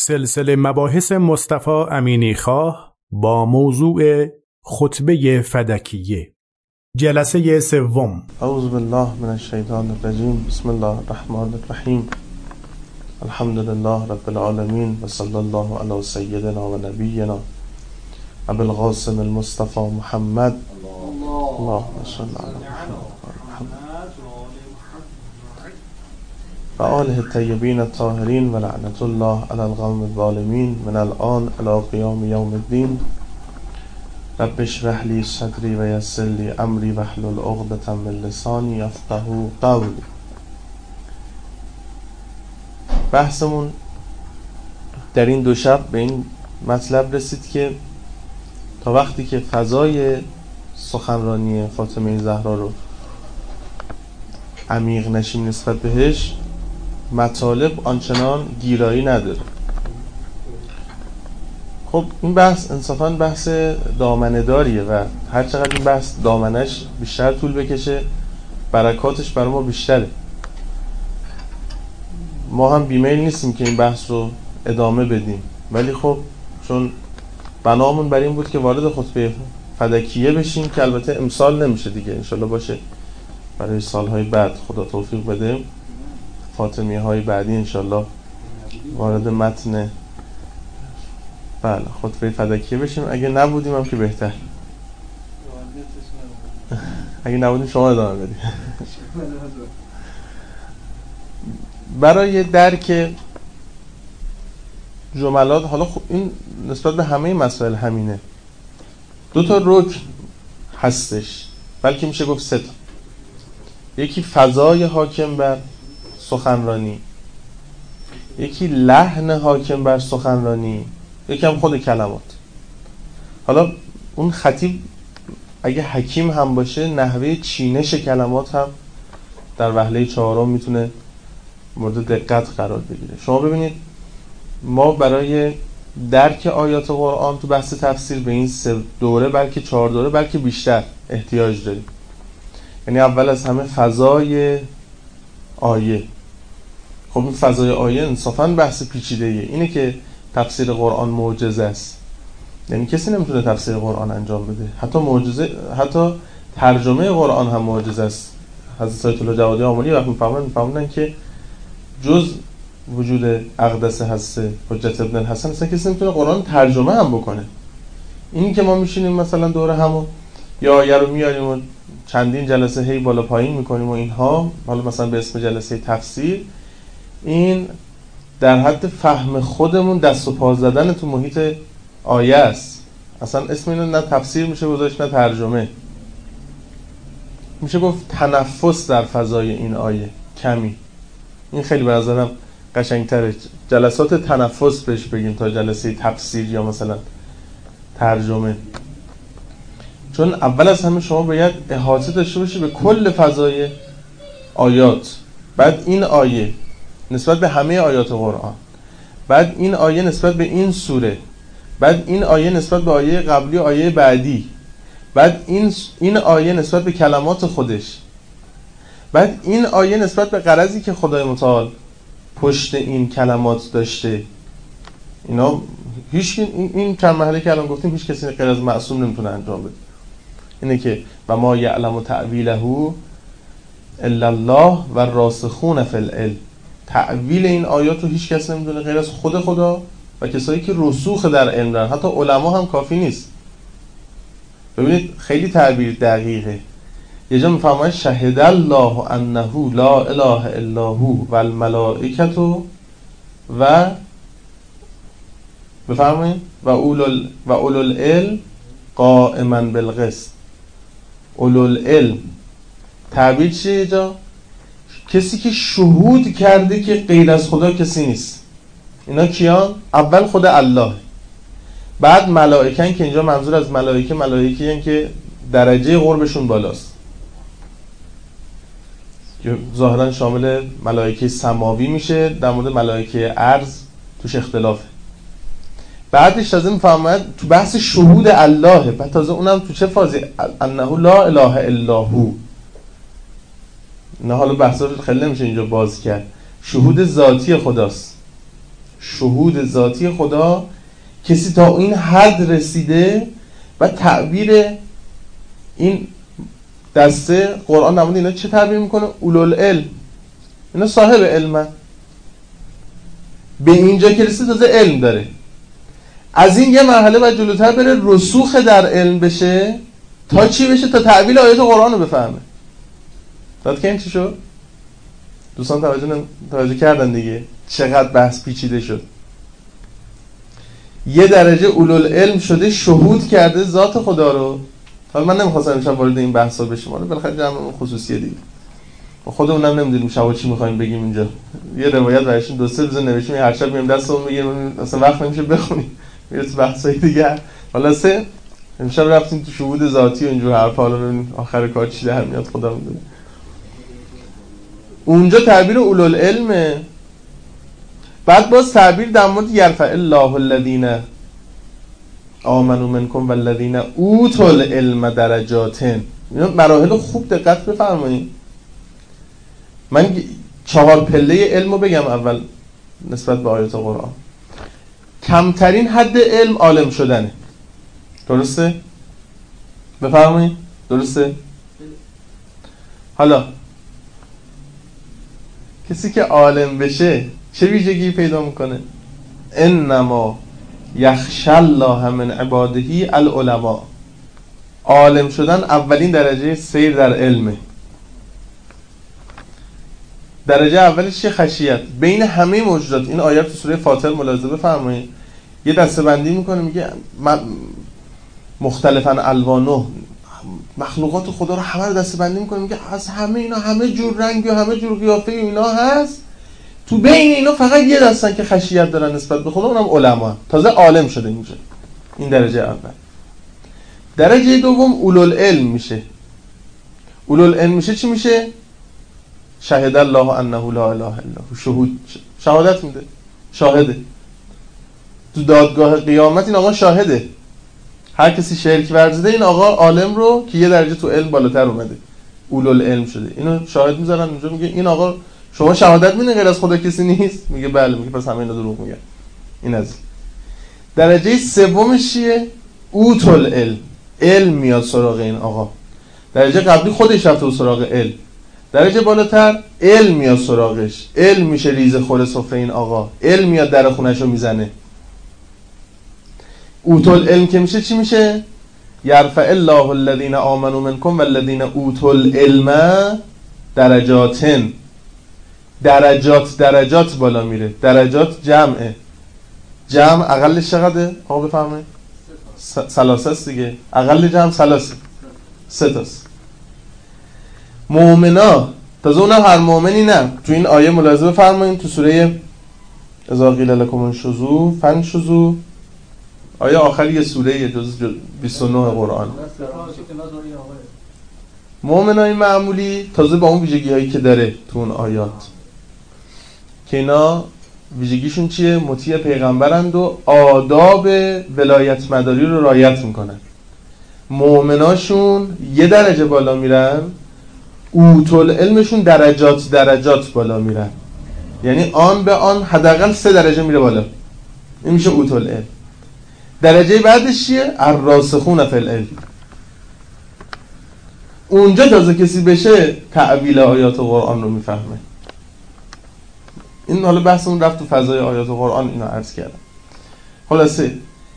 سلسله مباحث مصطفی امینی خواه با موضوع خطبه فدکیه، جلسه سوم. اعوذ بالله من الشیطان الرجیم. بسم الله الرحمن الرحیم. الحمد لله رب العالمین و صلی الله علی سیدنا و نبینا ابو القاسم المصطفى محمد. اللهم صل علی محمد و آله الطیبین الطاهرین و لعنت الله علی القوم الظالمین من الان الی قیام یوم الدین. رب اشرح لی صدری و یسر لی امری واحلل عقدة من لسانی یفقهوا قولی. بحثمون در این دو شب به این مطلب رسید که تا وقتی که فضای سخنرانی فاطمه زهرا رو عمیق نشیم نسبت بهش، مطالب آنچنان گیرایی نداره. خب این بحث انصافاً بحث دامنه داریه و هر چقدر این بحث دامنش بیشتر طول بکشه برکاتش برای ما بیشتره. ما هم بیمیل نیستیم که این بحث رو ادامه بدیم، ولی خب چون بنامون بر این بود که وارد خطبه فدکیه بشیم که البته امسال نمیشه دیگه، انشالله باشه برای سالهای بعد، خدا توفیق بده فاطمیه های بعدی انشالله وارد متن بله خطبه فدکیه بشیم. اگه نبودیم هم که بهتر، اگه نبودیم شما ادامه بدید. برای درک جملات، حالا خب این نسبت به همه مسائل همینه، دو تا رکن هستش، بلکه میشه گفت سه تا. یکی فضای حاکم بر سخنرانی، یکی لحن حاکم بر سخنرانی، یکی هم خود کلمات. حالا اون خطیب اگه حکیم هم باشه نحوه چینش کلمات هم در وهله چهارم میتونه مورد دقت قرار بگیره. شما ببینید ما برای درک آیات قرآن تو بحث تفسیر به این 3 دوره بلکه 4 دوره بلکه بیشتر احتیاج داریم. یعنی اول از همه فضای آیه. خب این فضای آیه انصافاً بحث پیچیده‌ایه. اینه که تفسیر قرآن معجزه است. یعنی کسی نمیتونه تفسیر قرآن انجام بده. حتی ترجمه قرآن هم معجزه است. حضرت آیت الله جوادی آملی وقتی میفهمن که جز وجود اقدس هست حجت ابن الحسن اصلا کسی نمیتونه قرآن ترجمه هم بکنه. این که ما میشینیم مثلا دوره همو یا آیه رو میاریم و چندین جلسه هی بالا پایین میکنیم و اینها، حالا مثلا به اسم جلسه تفسیر، این در حد فهم خودمون دست و پا زدن تو محیط آیه است. اصلا اسم اینو نه تفسیر میشه گذاشت نه ترجمه. میشه گفت تنفس در فضای این آیه کمی. این خیلی به نظرم قشنگتره، جلسات تنفس بهش بگیم تا جلسه تفسیر یا مثلا ترجمه. چون اول از همه شما باید احاطه داشته باشی به کل فضای آیات، بعد این آیه نسبت به همه آیات قرآن، بعد این آیه نسبت به این سوره، بعد این آیه نسبت به آیه قبلی و آیه بعدی، بعد این آیه نسبت به کلمات خودش، بعد این آیه نسبت به غرضی که خدای متعال پشت این کلمات داشته. اینا هیچ این چند مرحله که الان گفتیم هیچ کسی غیر از معصوم نمیتونه انجام بده. اینه که و ما یعلم تأویله الا الله و الراسخون فی العلم. تأویل این آیات رو هیچ کس نمیدونه غیر از خود خدا و کسایی که رسوخ در علم دارن. حتی علما هم کافی نیست. ببینید خیلی تعبیر دقیقه. یه جا میفرماید شهد الله انه لا اله الا هو و الملائکه و بفرمایید و اولو العلم قائما بالقسط. اولو العلم تعبیر چیه یه جا؟ کسی که شهود کرده که غیر از خدا کسی نیست. اینا کیان؟ اول خود الله، بعد ملائکن که اینجا منظور از ملائکه یعنی که درجه قربشون بالاست، که ظاهرا شامل ملائکه سماوی میشه. در مورد ملائکه ارض توش اختلافه. بعدش تازه میفهمد تو بحث شهود الله، بعد تازه اونم تو چه فازی؟ انه لا اله الا هو. نه حالا بحثا رو خیلی نمیشه اینجا باز کرد. شهود ذاتی خداست، شهود ذاتی خدا، کسی تا این حد رسیده و تعبیر این دسته قرآن نمونده اینا چه تعبیر میکنه؟ اولوالعلم، اینا صاحب علمن. به اینجا که رسید تازه علم داره. از این یه مرحله باید جلوتر بره، رسوخ در علم بشه تا چی بشه؟ تا تعبیر آیات قرآن رو بفهمه. داد که این چی شد؟ دوستان توجه کردن دیگه چقدر بحث پیچیده شد. یه درجه اولوالعلم شده، شهود کرده ذات خدا رو. حالا من نمیخواستم امشب وارد این بحثا بشم، ولی بالاخره جمع خصوصیه دیگه. خودمون هم نمیدونیم شب چی میخوایم بگیم اینجا. یه روایت براشون دو سه روز نوشتیم، هر شب میام دستمون میگیریم، اصلا وقت نمیشه بخونیم. میره تو بحثای دیگه. حالا امشب رفتیم تو شهود ذاتی و اینجور حرفا، حالا ببینیم آخر کار چی در میاد خدا میدونه. اونجا تعبیر اولوالعلمه. بعد باز تعبیر در مورد یرفع الله الذین آمنوا منکم والذین اوتوا العلم درجات. اینا مراحل خوب دقت بفرمایید. من 4 پله علمو بگم اول نسبت به آیات قرآن. کمترین حد علم عالم شدنه. درسته؟ بفرمایید. درسته؟ حالا کسی که عالم بشه چه ویژگی پیدا میکنه؟ انما یخشی الله من عباده العلماء. عالم شدن اولین درجه سیر در علمه. درجه اولش چه؟ خشیت. بین همه موجودات، این آیات تو سوره فاطر ملاحظه بفرمایید، یه دسته‌بندی میکنه، میگه مختلفاً الوانه، مخلوقات خدا رو همه رو دسته‌بندی میکنه، میگه از همه اینا، همه جور رنگ و همه جور قیافه اینا هست، تو بین اینا فقط یه دستن که خشیت دارن نسبت به خدا، اونم علما. تازه عالم شده اینجا. این درجه اول. درجه دوم اولوالعلم میشه. اولوالعلم میشه چی میشه؟ شهد الله انه لا اله الا هو. شهود، شهادت میده، شاهده. تو دادگاه قیامت این آقا شاهده. هر کسی شرک ورزیده این آقا عالم رو که یه درجه تو علم بالاتر اومده، اولوالعلم شده، اینو شاهد میذارن اونجا. میگه این آقا شما شهادت میدین غیر از خدا کسی نیست؟ میگه بله. میگه پس همه اینا دروغ میگن. این از درجه سومش چیه؟ اوتل علم. علم میاد سراغ این آقا. درجه قبلی خودش رفته سراغ علم. درجه بالاتر علم میاد سراغش. علم میشه ریز خور سفره این آقا. علم میاد در خونه‌شو میزنه. اوتل علم که میشه چی میشه؟ یرفع الله الذین آمنوا منکم والذین اوتوا العلم درجاتن. درجات بالا میره. درجات جمعه. جمع اقلش چقدره؟ آقا بفهمه؟ ثلاثه است دیگه. اقل جمع ثلاثه. 3 تاست. مؤمنا، تازه اونم هر مؤمنی نه. تو این آیه ملاحظه بفرمایید، تو سوره اذا قیل لکم انشزوا فانشزوا، آیه آخری یه سوره جز 29 قرآن. مؤمنای معمولی تازه با اون ویژگی هایی که داره تو اون آیات، که اینا ویژگیشون چیه؟ مطیع پیغمبرند و آداب ولایت مداری رو رعایت میکنن. مؤمناشون یه درجه بالا میرن، اوتل علمشون درجات بالا میرن. یعنی آن به آن حداقل 3 درجه میره بالا. این میشه اوتل علم. درجه بعدش چیه؟ الراسخون فی العلم. اونجا تازه کسی بشه تعبیل آیات قرآن رو میفهمه. این حالا بحثمون رفت تو فضای آیات قرآن، اینو عرض کردم. خلاصه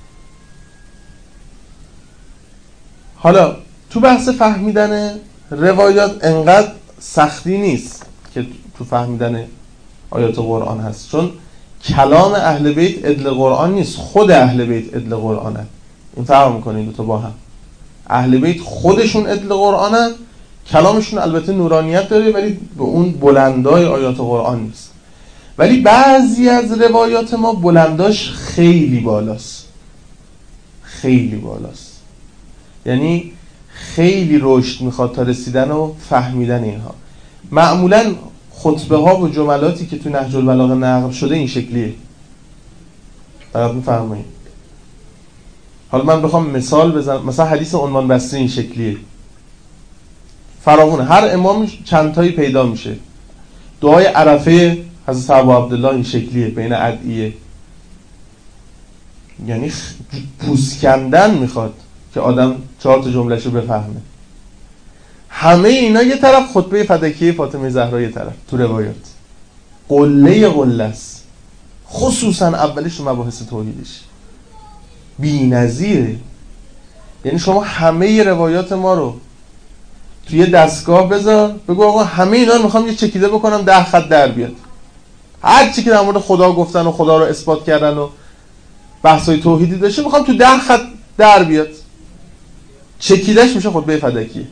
حالا تو بحث فهمیدن روایات انقدر سختی نیست که تو فهمیدن آیات قرآن هست، چون کلام اهل بیت عدل قرآن نیست، خود اهل بیت عدل قرآنه. این فرق میکنه این دو تا با هم. اهل بیت خودشون عدل قرآنن، کلامشون البته نورانیت داره ولی به اون بلندای آیات قرآن نیست. ولی بعضی از روایات ما بلنداش خیلی بالاست. خیلی بالاست. یعنی خیلی رشد میخواد تا رسیدن و فهمیدن اینها. معمولاً خطبه ها و جملاتی که تو نهج البلاغه نقل شده این شکلیه. فقط میفهمید. حالا من بخوام مثال بزنم، مثلا حدیث عنوان بسته این شکلیه. فراوونه. هر امام چند تایی پیدا میشه. دعای عرفه حضرت ابو عبدالله این شکلیه بین ادعیه. یعنی پوست کندن میخواد که آدم 4 تا جملهشو بفهمه. همه اینا یه طرف، خطبه فدکیه فاطمه زهرا یه طرف تو روایات قله است، خصوصا اولش تو مباحث توحیدش بی‌نظیره. یعنی شما همه روایات ما رو توی دستگاه بذار، بگو آقا همه اینا رو میخوام یه چکیده بکنم 10 خط در بیاد. هر چی که در مورد خدا گفتن و خدا رو اثبات کردن و بحثای توحیدی داشته میخوام تو 10 خط در بیاد. چکیدش میشه خطبه فدکیه.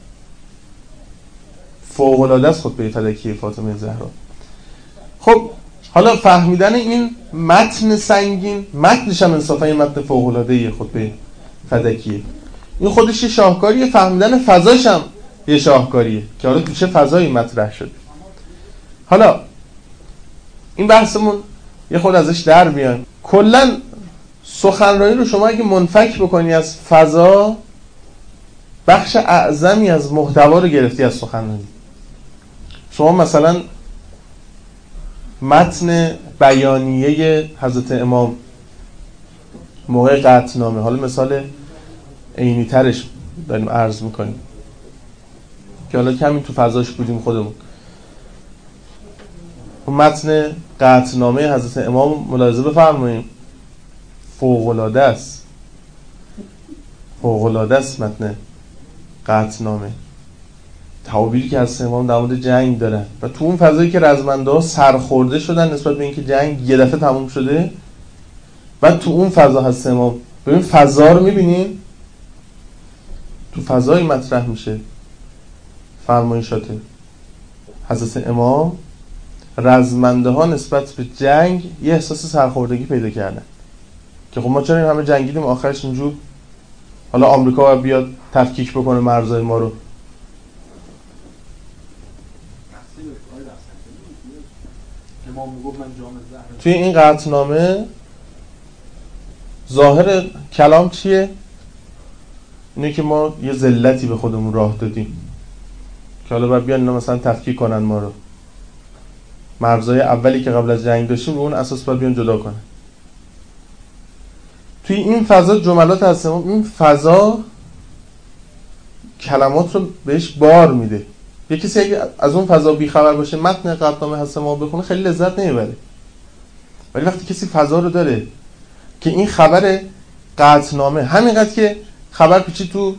فوق‌العاده است خطبه فدکیه فاطمه زهرا. خب حالا فهمیدن این متن سنگین، متنش هم انصافا یه متن فوق‌العاده خطبه فدکیه، این خودش یه شاهکاریه. فهمیدن فضاش هم یه شاهکاریه که حالا تو چه فضایی مطرح شده. حالا این بحثمون یه خود ازش در بیان. کلا سخنرانی رو شما اگه منفک بکنی از فضا، بخش اعظمی از محتوا رو گرفتی از سخنرانی. شما مثلا متن بیانیه حضرت امام موقع قطعنامه، حالا مثال عینی ترش داریم عرض میکنیم که حالا کمی تو فضاش بودیم خودمون. متن قطعنامه حضرت امام ملاحظه بفرمایید، فوق‌العاده است، فوق‌العاده است متن قطعنامه. تعابیری که حضرت امام در مورد جنگ دارن و تو اون فضایی که رزمنده‌ها سرخورده شدن نسبت به اینکه جنگ یه دفعه تموم شده، و تو اون فضا حضرت امام، ببین فضا رو می‌بینین، تو فضای مطرح میشه فرمایشات حضرت امام. رزمنده‌ها نسبت به جنگ یه احساس سرخوردگی پیدا کردن که خب ما چرا این همه جنگیدیم، آخرش اینجور حالا آمریکا باید بیاد تفکیک بکنه مرزهای ما رو. توی این قطعنامه ظاهر کلام چیه؟ اینه که ما یه ذلتی به خودمون راه دادیم که حالا باید بیان اینا مثلا تفکیک کنن ما رو. مرزهای اولی که قبل از جنگ داشتیم رو اون اساس باید بیان جدا کنن. توی این فضا جملات هست، این فضا کلمات رو بهش بار میده. یه کسی اگه از اون فضا بیخبر باشه متن قطعنامه هست ما بخونه خیلی لذت نمیبره. ولی وقتی کسی فضا رو داره که این خبر قطعنامه همینقدر که خبر پیچید تو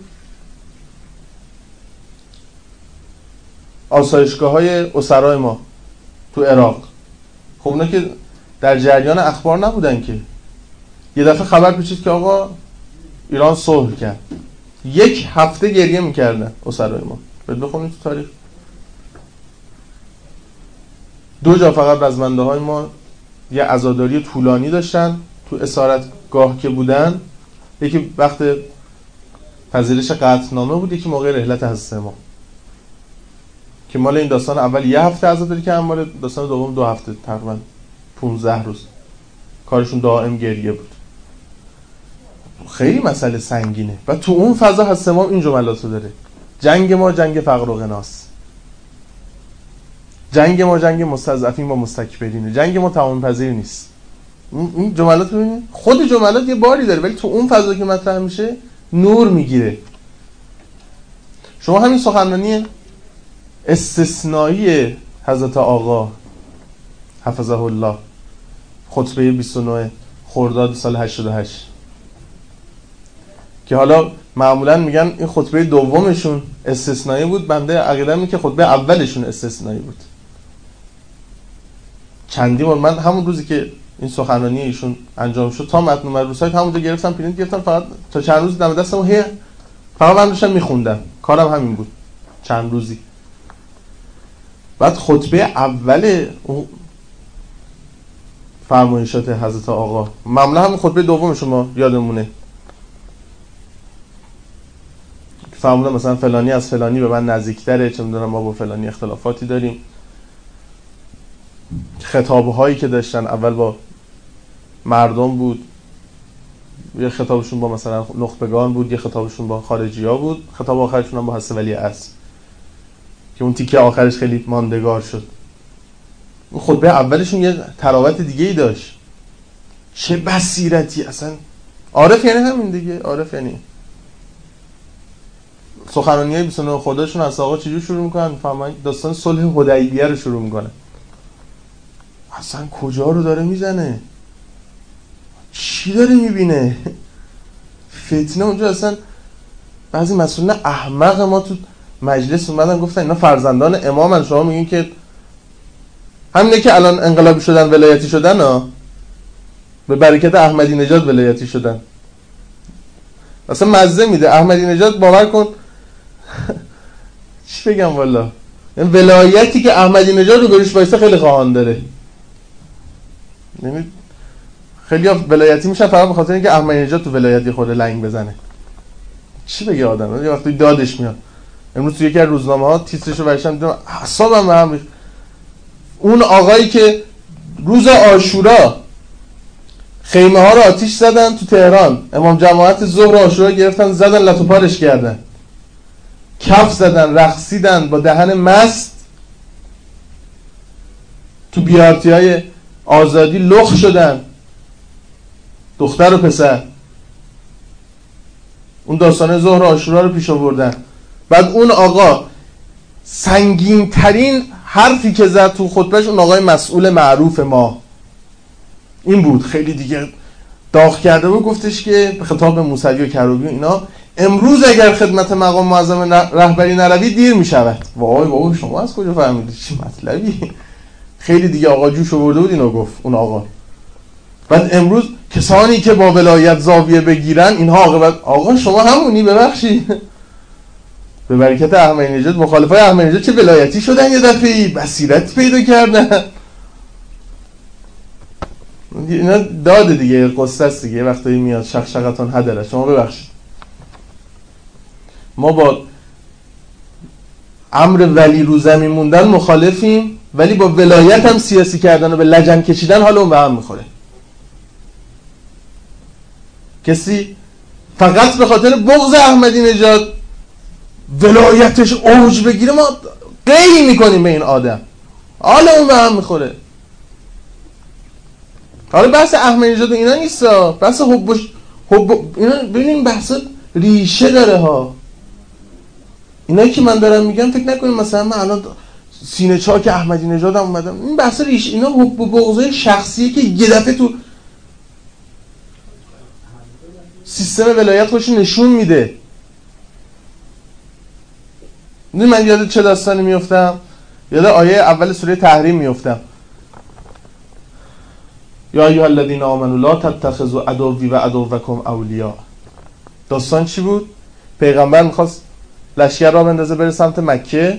آسایشگاه‌های اسرای ما تو عراق، خب اونا که در جریان اخبار نبودن که، یه دفعه خبر پیچید که آقا ایران صلح کرد، 1 هفته گریه میکردن اسرای ما. بعد بخونید تو تاریخ 2 جا فقط رزمنده‌های ما یه عزاداری طولانی داشتن تو اسارتگاه که بودن، یکی وقت پذیرش قطعنامه بود، یکی موقع رحلت حضرت امام که مال این داستان اول 1 هفته عزاداری که مال داستان دوم 2 هفته، تقریبا 15 روز کارشون دائم گریه بود. خیلی مسئله سنگینه و تو اون فضا حضرت امام این جملاتو داره: جنگ ما جنگ فقر و غناست، جنگ ما جنگ مستضعفین و مستکبرینه، جنگ ما تمام پذیر نیست. این جملات ببینید، خود جملات یه باری داره ولی تو اون فضا که مطرح میشه نور میگیره. شما همین سخنرانی استثنایی حضرت آقا حفظه الله، خطبه 29 خرداد سال 88 که حالا معمولا میگن این خطبه دومشون استثنایی بود، بنده عقیده‌ام اینه که خطبه اولشون استثنایی بود. چندی بار من همون روزی که این سخنرانی ایشون انجام شد تا متن اومد رو سایت همونجا گرفتم پرینت گرفتم، فقط تا چند روز دم دستم فقط من داشتم میخوندم، کارم همین بود چند روزی. بعد خطبه اول اون فرمایشات حضرت آقا معمولا همین خطبه دومشون ما یادمونه، فرمودن مثلا فلانی از فلانی به من نزدیکتره، چه میدونم ما با فلانی اختلافاتی داریم. خطابهایی که داشتن اول با مردم بود، یه خطابشون با مثلا نخبگان بود، یه خطابشون با خارجی‌ها بود، خطاب آخرشون هم با حضرت ولی عصر که اون تیکه آخرش خیلی ماندگار شد. اون خطبه اولشون یه تراوت دیگه‌ای داشت، چه بصیرتی اصلا. عارف یعنی همین دیگه. عارف یعنی سخنرانی‌های 29 خودشون از آقا چجور شروع میکنن؟ فهمید داستان صلح حدیبیه رو شروع میکنه. اصلا کجا رو داره میزنه؟ چی داره میبینه؟ فتنه اونجا. اصلا بعضی مسئولین احمق ما تو مجلس اومدن گفتن اینا فرزندان امامن، شما میگین که همینه که الان انقلابی شدن ولایتی شدن ها، به برکت احمدی نژاد ولایتی شدن. اصلا مزه میده احمدی نژاد، باور کن چی بگم والا، این ولایتی که احمدی نژاد رو بروش وایسه خیلی خواهان داره. یعنی خیلی ها ولایتی میشن فقط به خاطر اینکه احمدی نژاد تو ولایتی خود لنگ بزنه. چی بگه آدم؟ یه وقتی دادش میاد. امروز تو یکی از روزنامه‌ها تیترشو برشم دیدم اعصابم به هم ریخت. اون آقایی که روز عاشورا خیمه ها رو آتیش زدن تو تهران، امام جماعت ظهر عاشورا گرفتن زدن لط و پارش کردن، کف زدن، رقصیدن با دهن مست، تو بیارتی‌های آزادی لخ شدن، دختر و پسر. اون داستان ظهر عاشورا رو پیش آوردن. بعد اون آقا سنگین ترین حرفی که زد تو خطبهش، اون آقای مسئول معروف ما این بود، خیلی دیگه داغ کرده بود، گفتش که به خطاب موسوی و کروبی اینا، امروز اگر خدمت مقام معظم رهبری نروی دیر می شود. وای بابا شما از کجا فهمیدید چی مطلبی؟ خیلی دیگه آقا جوش آورده بود اینو گفت اون آقا. بعد امروز کسانی که با ولایت زاویه بگیرن اینها عاقبت. آقا شما همونی؟ ببخشید به برکت احمدی نژاد مخالفای احمدی نژاد چه ولایتی شدن، یه دفعه‌ای بصیرت پیدا کردن. اینا داده دیگه، قصه است دیگه، وقتی میاد شقشقتان هدره. شما ببخشید ما با امر ولی رو زمین موندن مخالفیم، ولی با ولایت هم سیاسی کردن و به لجن کشیدن حالا اون به هم میخوره. کسی فقط به خاطر بغض احمدی نژاد ولایتش اوج بگیره ما قیل میکنیم به این آدم، حالا اون به هم میخوره. حالا بحث احمدی نژاد اینا نیستا، بحث حب اینا. ببینیم بحث ریشه داره ها. اینایی که من دارم میگم فکر نکنیم مثلا من الان سینه چاک احمدی نژادم اومدم. این بحث ریشه، اینا حب و بغضای شخصیه که یه دفعه تو سیستم ولایت خودش نشون میده. من یاد چه داستانی میافتم؟ یاد آیه اول سوره تحریم میافتم. یا ایها الذین آمنوا لا تتخذوا عدوی و عدوکم اولیاء. داستان چی بود؟ پیغمبر میخواست لشکر را بندازه بره سمت مکه.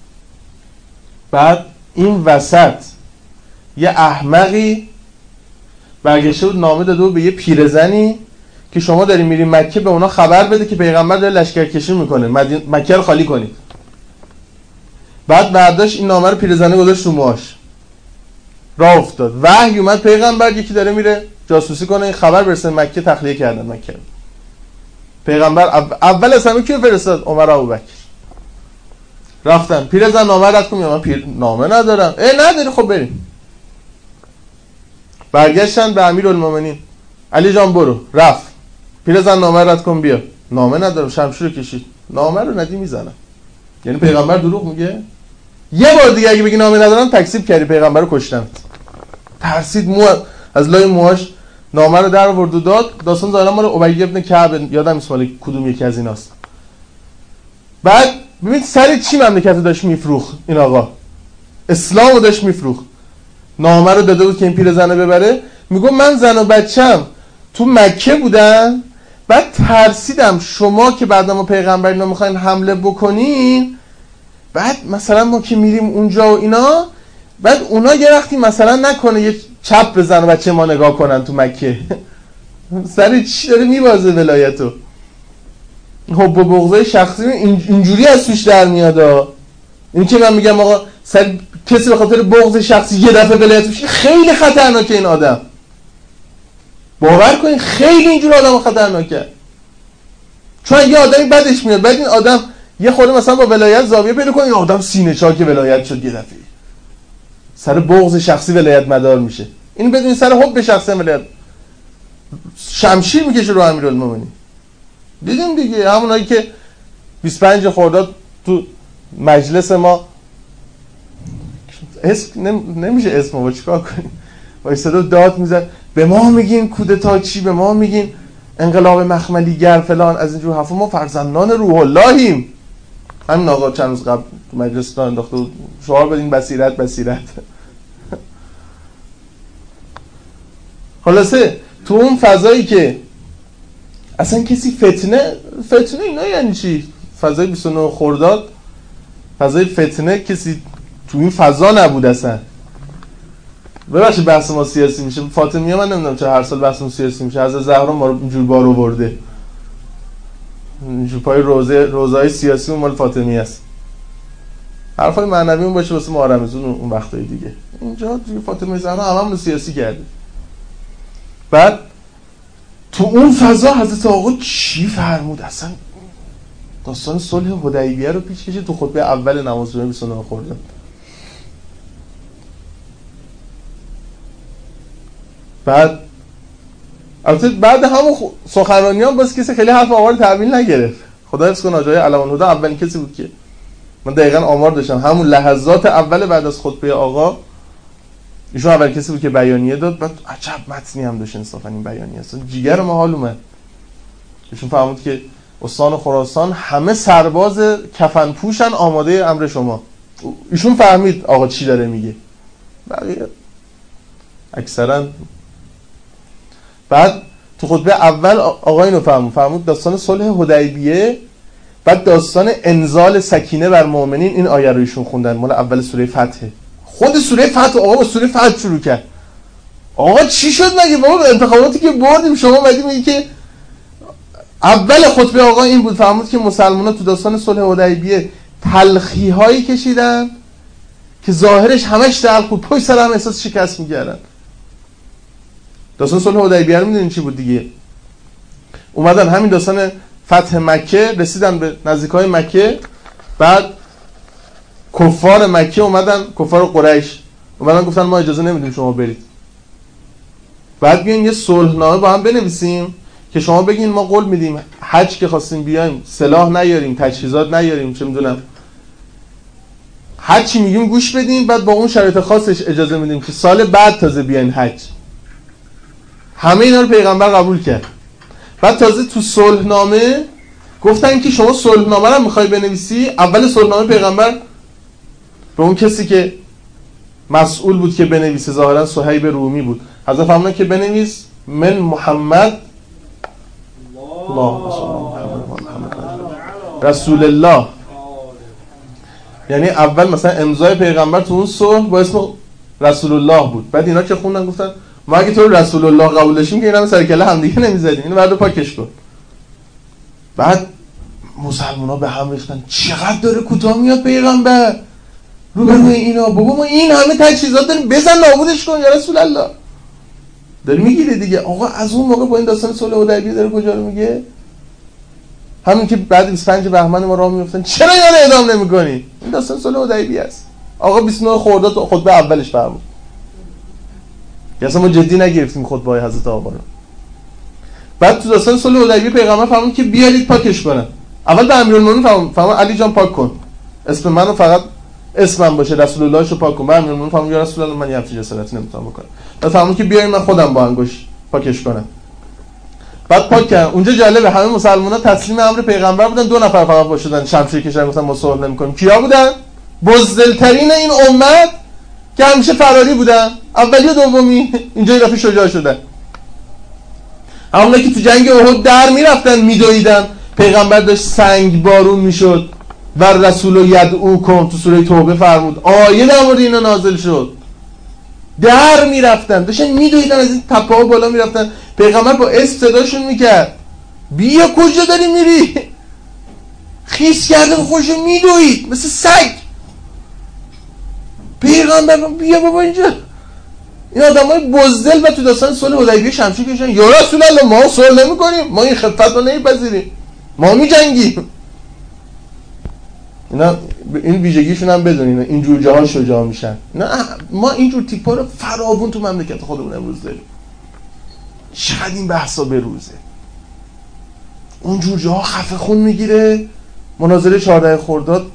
بعد این وسط یه احمقی برگشته بود نامه داده بود به یه پیرزنی که شما داری میری مکه، به اونا خبر بده که پیغمبر داره لشکر کشی میکنه، مکه رو خالی کنید. بعد برداشت این نامه رو پیرزنه گذاشت رو موهاش، راه افتاد. وحی اومد پیغمبر یکی داره میره جاسوسی کنه، این خبر برسه مکه تخلیه کردن مکه. پیغمبر اول از همه کیو فرستاد؟ عمر و ابوبکر. رفتن پیرزن نامه رد کن، من نامه ندارم. نداری؟ خب بریم. برگشتن به امیرالمومنین، علی جان برو. رفت پیرزن نامه رد کن بیا. نامه ندارم. شمشیر کشید، نامه رو ندی میزنم. یعنی پیغمبر دروغ میگه؟ یه بار دیگه اگه بگی نامه ندارم تکذیب کردی، پیغمبر رو کشتن. ترسید، از لای موهاش نامه رو در آورد و داد. داستان ظاهرا مال ابی ابن کعب، یادم نیست مال کدوم یکی از ایناست. بعد ببین سر چی مملکت داشت میفروخت این آقا، اسلامو داشت میفروخت. نامه رو داده بود که این پیرزنه ببره. میگم من زن و بچم تو مکه بودن، بعد ترسیدم شما که بعد ما پیغمبر اینا میخواین حمله بکنین، بعد مثلا ما که میریم اونجا و اینا، بعد اونا یه وقتی مثلا نکنه یه چپ بزن و بچه ما نگاه کنن تو مکه. سر چی داره میبازه ولایتو؟ حب و بغضای شخصی اینجوری از توش در میاد. این که من میگم آقا سر کسی به خاطر بغض شخصی یه دفعه ولایت بشه، خیلی خطرناکه این آدم. باور کنین خیلی اینجور آدم خطرناکه. چون یه آدمی بدش میاد، بعد این آدم یه خورده مثلا با ولایت زاویه پیدا کنه، این آدم سینه چاک ولایت شد، یه دفعه سر بغض شخصی ولایت مدار میشه. این بدون سر حب شخصی ولایت. شمشیر میکشه رو امیرالمومنین. دیدیم دیگه، همونایی که 25 خرداد تو مجلس ما اسم نمیشه اسمو با چیکار کنیم، وایساده داد میزد به ما میگین کودتا چی، به ما میگین انقلاب مخملیگر فلان از اینجور حرفا، ما فرزندان روح اللهیم. همین آقا چند روز قبل تو مجلس انداخته بود شعار بدین بصیرت بصیرت. خلاصه تو اون فضایی که اصلا کسی فتنه اینا یعنی چی، فضای 29 خرداد فضای فتنه، کسی تو این فضا نبود اصلا. ببخشید بحث ما سیاسی میشه، فاطمیه من نمیدونم چرا هر سال بحث ما سیاسی میشه، حضرت زهرا ما رو اینجور بار آورده، اینجور پای روزهای سیاسی اون مال فاطمیه است، حرفای معنوی اون باشه واسه ما رمضان اون وقتای دیگه. اینجا فاطمه زهرا هممون سیاسی کرده. بعد تو اون فضا حضرت آقا چی فرمود اصلا؟ داستان صلح حدیبیه رو پیش کشید تو خطبه اول نماز جمعه 29 خرداد. بعد البته بعد همون سخنرانیان باز کسی خیلی حرف آمار تحویل نگرفت. خدا حفظ کنه آقای علمان هدا اولین کسی بود که من دقیقاً آمار داشتم همون لحظات اول بعد از خطبه آقا ایشون اول کسی بود که بیانیه داد. بعد عجب متنی هم داشت انصافا این بیانیه، اصلا جیگر ما حال اومد. ایشون فهمید که استان خراسان همه سرباز کفن پوشن آماده امر شما. ایشون فهمید آقا چی داره میگه، بقیه اکثرا. بعد تو خطبه اول آقا اینو فهمود داستان صلح حدیبیه، بعد داستان انزال سکینه بر مؤمنین، این آیه رو ایشون خوندن مال اول سوره فتح. خود سوره فتح آقا با سوره فتح شروع کرد. آقا چی شد مگه بابا؟ انتخاباتی که بردیم شما میگی که اول خطبه آقا این بود، فهمید که مسلمان‌ها تو داستان صلح حدیبیه تلخی هایی کشیدن که ظاهرش همش تلخ بود، پشت سر هم احساس شکست می‌کردن. داستان صلح حدیبیه رو میدونین چی بود دیگه؟ اومدن همین داستان فتح مکه، رسیدن به نزدیکای مکه، بعد کفار مکه اومدن، کفار قریش اومدن گفتن ما اجازه نمیدیم شما برید، بعد بیاین یه صلحنامه با هم بنویسیم که شما بگین ما قول میدیم حج که خواستیم بیایم سلاح نیاریم، تجهیزات نیاریم، چه میدونم هر چی میگیم گوش بدین، بعد با اون شرایط خاصش اجازه میدیم که سال بعد تازه بیاین حج. همه اینا رو پیغمبر قبول کرد. بعد تازه تو صلحنامه گفتن که شما صلحنامه رو میخوای بنویسی، اول صلحنامه پیغمبر به اون کسی که مسئول بود که بنویسه، ظاهرا صهیب رومی بود، حضرت فرمودن که بنویس من محمد رسول الله. یعنی اول مثلا امضای پیغمبر تو اون صلح با اسم رسول الله بود. بعد اینا که خوندن گفتن ما اگه تو رسول الله قبول داشتیم که اینا هم سر کله هم دیگه نمیزدیم، اینو بعد پاکش کن. بعد مسلمان‌ها به هم ریختن چقدر داره کوتاه میاد پیغمبر رو به اینا، بابا ما این همه تجهیزات داریم بزن نابودش کن یا رسول الله. داری میگیره دیگه. آقا از اون موقع با این داستان صلح حدیبیه داره کجا رو میگه؟ همین که بعد 25 بهمن ما راه میافتن چرا اینا رو اعدام نمی‌کنی؟ این داستان صلح حدیبیه است. آقا 29 خرداد خطبه اولش فرمود. اصلا ما جدی نگرفتیم خطبه حضرت آقا رو. بعد تو داستان صلح حدیبیه پیغمبر فرمود که بیارید پاکش کنن. اول به امیرالمومنین فرمود علی جان پاک کن، اسم منو فقط اسمم باشه، رسول الله شو پاک کن. بعد امیرالمومنین فرمود یا رسول الله من یه همچین جسارتی نمیتونم بکنم. بعد فرمود که بیارید من خودم با انگشت پاکش کنم. بعد پاک کردن. اونجا جالبه همه مسلمان‌ها تسلیم امر پیغمبر بودن، 2 نفر فقط باشدن شمشیر کشیدن گفتن ما صلح نمی‌کنیم. کیا بودن؟ بزدل‌ترین این امت که همیشه فراری بودن، اولی و دومی، اینجا این دفعه شجاع شدن. همونایی که تو جنگ احد در میرفتن میدویدن، پیغمبر داشت سنگ بارون میشد و رسول یدعوکم تو سوره توبه فرمود، آیه در مورد اینا نازل شد، در میرفتن داشتن میدویدن، از این تپه‌ها بالا میرفتن، پیغمبر با اسم صداشون میکرد بیا کجا داری میری؟ خیس کرده خوش میدوید مثل سگ. پیغمبر بیا بابا اینجا. این آدمای بزدل و تو داستان صلح حدیبیه شمشیر کشیدن یا رسول الله ما صلح نمی‌کنیم، ما این خفت رو نمیپذیریم، ما میجنگیم. اینا این ویژگیشون هم بدونین، اینجور جاها شجاع میشن. نه ما اینجور تیپا رو فراوون تو مملکت خودمون امروز داریم. چقدر این بحثا بروزه. اونجور جاها خفه خون میگیره. مناظره 14 خرداد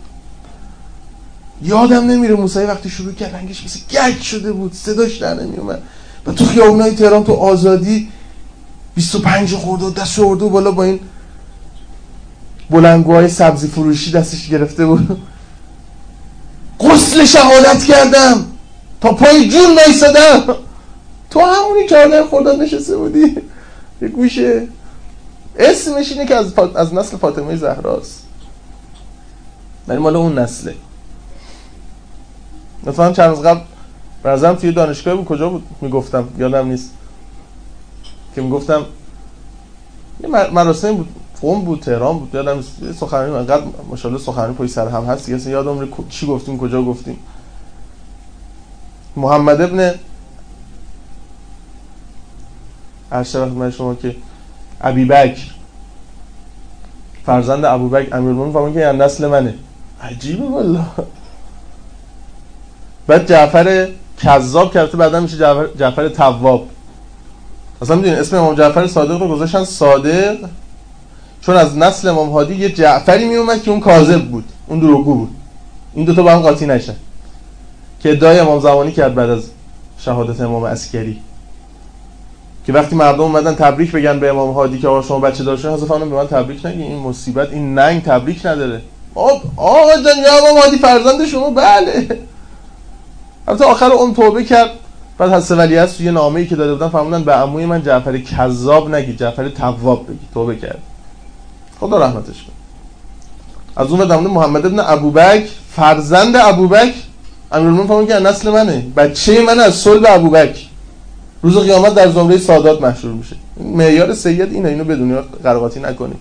یادم نمیره موسوی وقتی شروع کرد رنگش مثل گچ شده بود، صداش در نمیومد. و تو خیابونای تهران تو آزادی 25 خرداد دست آورده بالا با این بلندگوهای سبزی فروشی دستش گرفته بود. غسل شهادت کردم تا پای جون نایستادم. تو همونی 14 خرداد نشسته بودی یه گوشه. اسمش اینه که از نسل فاطمه زهراست، ولی مال اون نسله. مثلا چند روز قبل برازم توی دانشگاه بود، کجا بود میگفتم یادم نیست، که میگفتم یه مراسم بود، قم بود، تهران بود، یادم نیست. سخنرانی انقدر ماشاءالله سخنرانی پشت سر هم هست دیگه یادم نمیاد چی گفتیم کجا گفتیم. محمد ابن ارشد من شما که ابی بکر فرزند ابوبکر امیرالمومنین فهمید که یعنی نسل منه. عجیبه والله. بعد جعفر کذاب کرده بعدا میشه جعفر تواب. اصلا میدونین اسم امام جعفر صادق رو گذاشتن صادق چون از نسل امام هادی یه جعفری میومد که اون کاذب بود، اون دروغگو بود. این دوتا با هم قاطی نشن که ادعای امام زمانی کرد بعد از شهادت امام عسکری که وقتی مردم اومدن تبریک بگن به امام هادی که آقا شما بچه دار شدین، حضرت خانم به من تبریک نگین، این مصیبت این ننگ تبریک نداره. آقا جان یا امام هادی فرزند شما؟ بله. البته آخر اون توبه کرد. بعد حضرت ولیعصر توی نامه‌ای که داده بودن فرمودن به عموی من جعفر کذاب نگید، جعفر تواب بگید. توبه کرد، خدا رحمتش کنه. از اون بدمون محمد ابن ابوبکر فرزند ابوبکر امیرالمومنین فرمود که نسل منه، بچه من از صلب ابوبکر، روز قیامت در زمره سادات محشور میشه. معیار سید اینه، اینو بدونید، قرقاتی نکنید.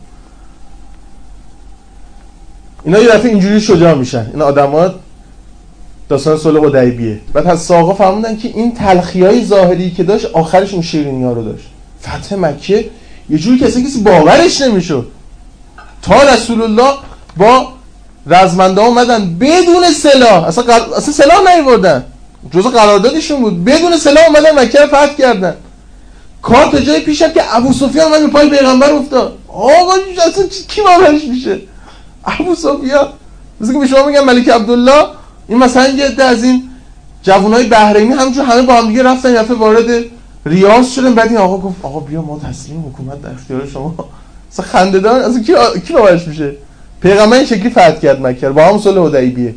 اینا یه دفعه اینجوری شجاع میشن این آدمات. داستان صلح حدیبیه. بعد از آقا فرمودن که این تلخیای ظاهری که داشت آخرش اون شیرینی‌ها رو داشت. فتح مکه یه جوری کسی باورش نمیشد. تا رسول الله با رزمنده اومدن بدون سلاح، اصلا سلاح نیاوردن، جزء قراردادشون بود، بدون سلاح اومدن مکه رو فتح کردن. کار تا جای پیش رفت که ابو سفیان من به پای پیغمبر افتاد. آقا اصلا کی باورش میشه؟ ابو سفیان مثلا که به شما میگم ملک عبدالله، این مثلا یه عده از این جوانای بحرینی همونجور همه با هم دیگه رفتن یه دفعه وارد ریاض شدن. بعد این آقا گفت آقا بیا ما تسلیم حکومت در اختیار شما. اصلا خنده‌دار، اصلا کی باورش میشه؟ پیغمبر این شکلی فتح کرد مکه با هم صلح حدیبیه.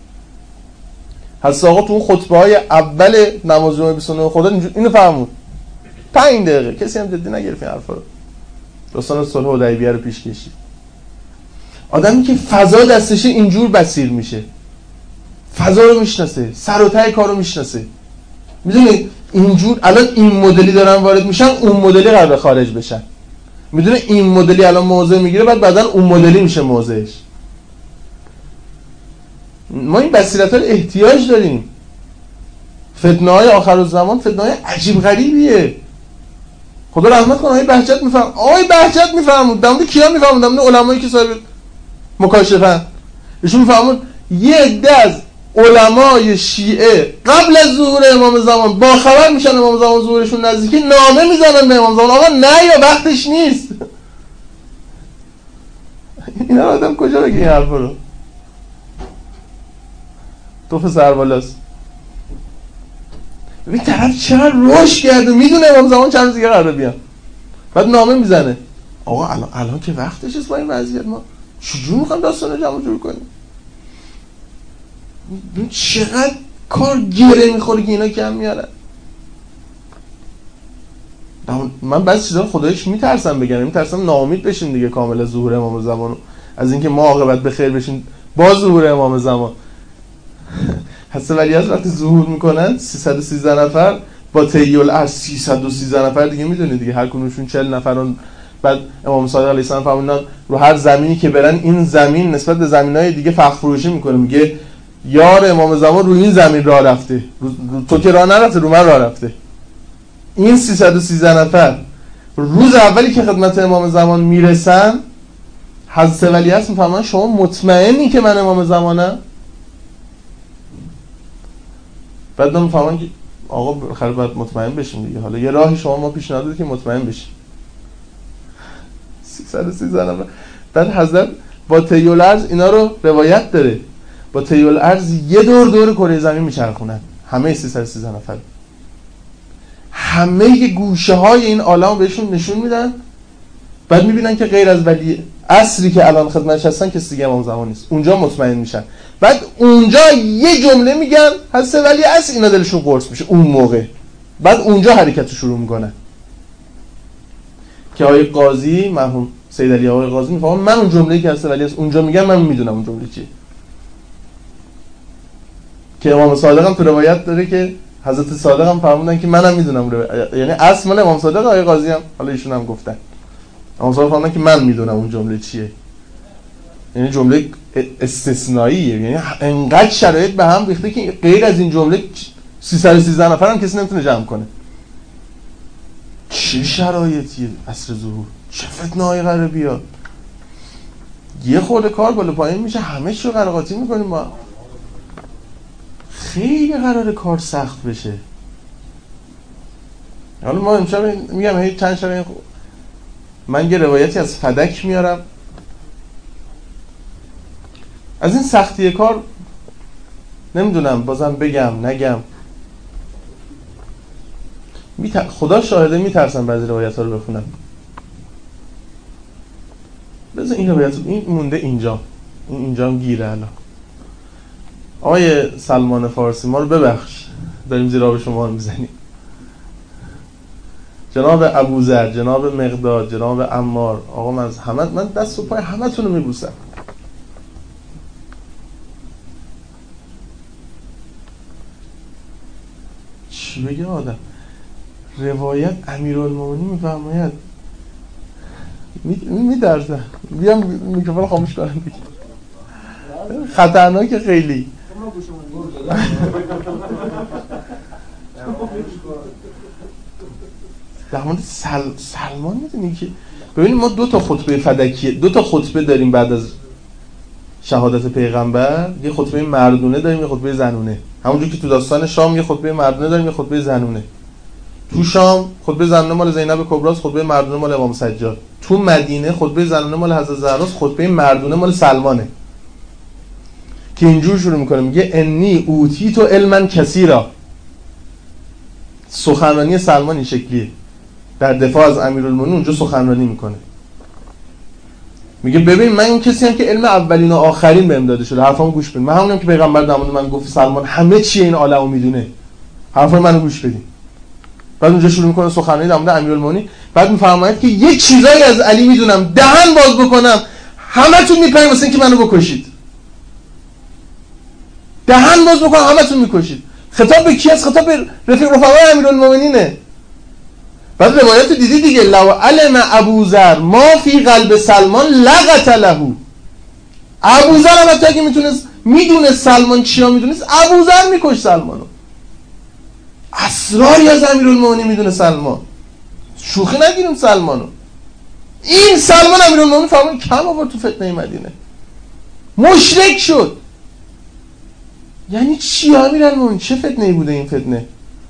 حضرت آقا تو اون خطبه‌های اول نماز جمعه 29 خرداد اینو فرمود. 5 دقیقه کسی هم جدی نگرفت این حرفا رو. داستان صلح حدیبیه رو پیش کشید. آدمی که فضا دستشه اینجور بصیر میشه، فضا رو میشناسه، سر و ته کارو میشناسه. میدونه اینجور الان این مدلی دارن وارد میشن، اون مدلی قرار خارج بشن. میدونه این مدلی الان موضع میگیره، بعدا اون مدلی میشه موضعش. ما این بصیرت‌ها رو احتیاج داریم. فتنه‌های آخرالزمان فتنه‌های عجیب غریبیه. خدا رحمت کنه. آقای بهجت میفرمود در مورد کیا میفرمود؟ در مورد علمایی که صاحب مکاشفن. ایشون میفرمود یه عده از علمای شیعه قبل از ظهور امام زمان با خبر میشن امام زمان ظهورشون نزدیکه، نامه میزنن به امام زمان آقا نه یا وقتش نیست. اینا رو آدم کجا بگه این حرف رو؟ توف سربالاست. ببین طرف چقدر روش کرده، میدونه امام زمان چند روز دیگه قراره بیان، بعد نامه میزنه آقا الان که وقتش است با این وضعیت ما چجور میخوایم داستان جمع جور کنیم؟ چقدر کار گره میخوره که اینا کم میارن. من بعضی چیزا خدایش میترسم بگم، میترسم ناامید بشیم دیگه کامل از ظهور امام زمان، از اینکه ما عاقبت به خیر بشیم با ظهور امام زمان. حضرت ولیعصر وقتی ظهور میکنن 313 نفر با طی العرض 313 نفر دیگه، میدونید دیگه هر کدومشون 40 نفرن. بعد امام صادق علیه السلام فرمودن رو هر زمینی که برن این زمین نسبت به زمینای دیگه فخر فروشی میکنه، میگه یار امام زمان رو این زمین راه رفته، تو که راه نرفته رو من راه رفته. این 313 نفر روز اولی که خدمت امام زمان میرسن حضرت ولیعصر میفرمان شما مطمئنی که من امام زمانم؟ بعد میفرمان که آقا بالاخره باید مطمئن بشیم دیگه. حالا یه راهی شما ما پیشنهاد دادید که مطمئن بشیم. 313 نفر. بعد حضرت با طی الارض اینا رو روایت داره، با طی الارض یه دور کره زمین میچرخونن، همه 313 نفر، همه گوشه های این عالم بهشون نشون میدن. بعد میبینن که غیر از ولی عصری که الان خدمتش هستن کسی دیگه امام زمان نیست. اونجا مطمئن میشن. بعد اونجا یه جمله میگن هست ولی عصر، اینا دلشون قرص میشه اون موقع. بعد اونجا حرکت رو شروع میکنن که آقای قاضی مرحوم سید علی آقای قاضی میفهمن من اون جمله‌ای که هست ولی عصر اونجا میگن من میدونم اون جمله چیه. که امام صادق هم تو روایت داره که حضرت صادق هم فرمودن که منم میدونم، یعنی اصل مال امام صادق آقای قاضی هم حالا ایشون هم گفتن، امام صادق فرمودن که من میدونم اون جمله چیه. یعنی جمله استثنائیه، یعنی انقدر شرایط به هم ریخته که غیر از این جمله 313 نفر هم کسی نمیتونه جمع کنه. چه شرایطیه عصر ظهور، چه فتنه‌ای قراره بیاد. یه خورده کار بالا پایین میشه همه چی رو قرقاتی میکنیم ما. خیلی قراره کار سخت بشه. حالا ما امشب میگم هی چند شب من یه روایتی از فدک میارم از این سختی کار، نمیدونم بازم بگم نگم، خدا شاهده میترسم بعضی روایت ها رو بخونم. بذار این روایت این مونده اینجا، اینجا هم گیره الان. آقای سلمان فارسی ما رو ببخش داریم زیر آب شما رو میزنیم. جناب ابوذر، جناب مقداد، جناب عمار، آقا من دست و پای همه تون رو میبوسم. چی بگه آدم؟ روایت امیرالمومنین میفرماید میدرزه. بیام میکروفون خاموش کنم دیگه، خطرناکه خیلی. در مورد سلمان میدونی که ببینید ما دو تا خطبه فدکیه، دو تا خطبه داریم بعد از شهادت پیغمبر. یه خطبه مردونه داریم، یه خطبه زنونه. همونجوری که تو داستان شام یه خطبه مردونه داریم، یه خطبه زنونه. تو شام خطبه زنونه مال زینب کبراست، خطبه مردونه مال امام سجاد. تو مدینه خطبه زنونه مال حضرت زهراست، خطبه مردونه مال سلمانه که اینجور شروع میکنه میگه انی اوتیتو علما کثیرا. سخنرانی سلمان این شکلیه، در دفاع از امیرالمومنین اونجا سخنرانی میکنه. میگه ببین من اون کسی ام که علم اولین و آخرین بهم داده شده، حرفامو گوش بدین. من همونم که پیغمبر در مورد من گفت سلمان همه چی این عالمو میدونه، حرفای منو گوش بدین. بعد اونجا شروع میکنه سخنرانی در مورد امیرالمومنین. بعد میفرماید که یه چیزایی از علی میدونم، دهن باز بکنم همتون میپرین واسه اینکه منو بکشید. دهن باز بکنم همتون میکشید. خطاب به کی است؟ خطاب به رفقای امیرالمومنینه. بعد روایت دیدی دیگه، لو علم ابوذر ما فی قلب سلمان لقتله. ابوذر البته اگه میدونه سلمان چیا میدونست، ابوذر میکش سلمانو. اسراری از امیرالمومنین میدونه سلمان، شوخی نگیریم سلمانو. این سلمان امیرالمومنین فرمود کم آورد تو فتنه مدینه، مشرک شد. یعنی چی امیرالمومنین؟ چه فتنه‌ای بوده این فتنه؟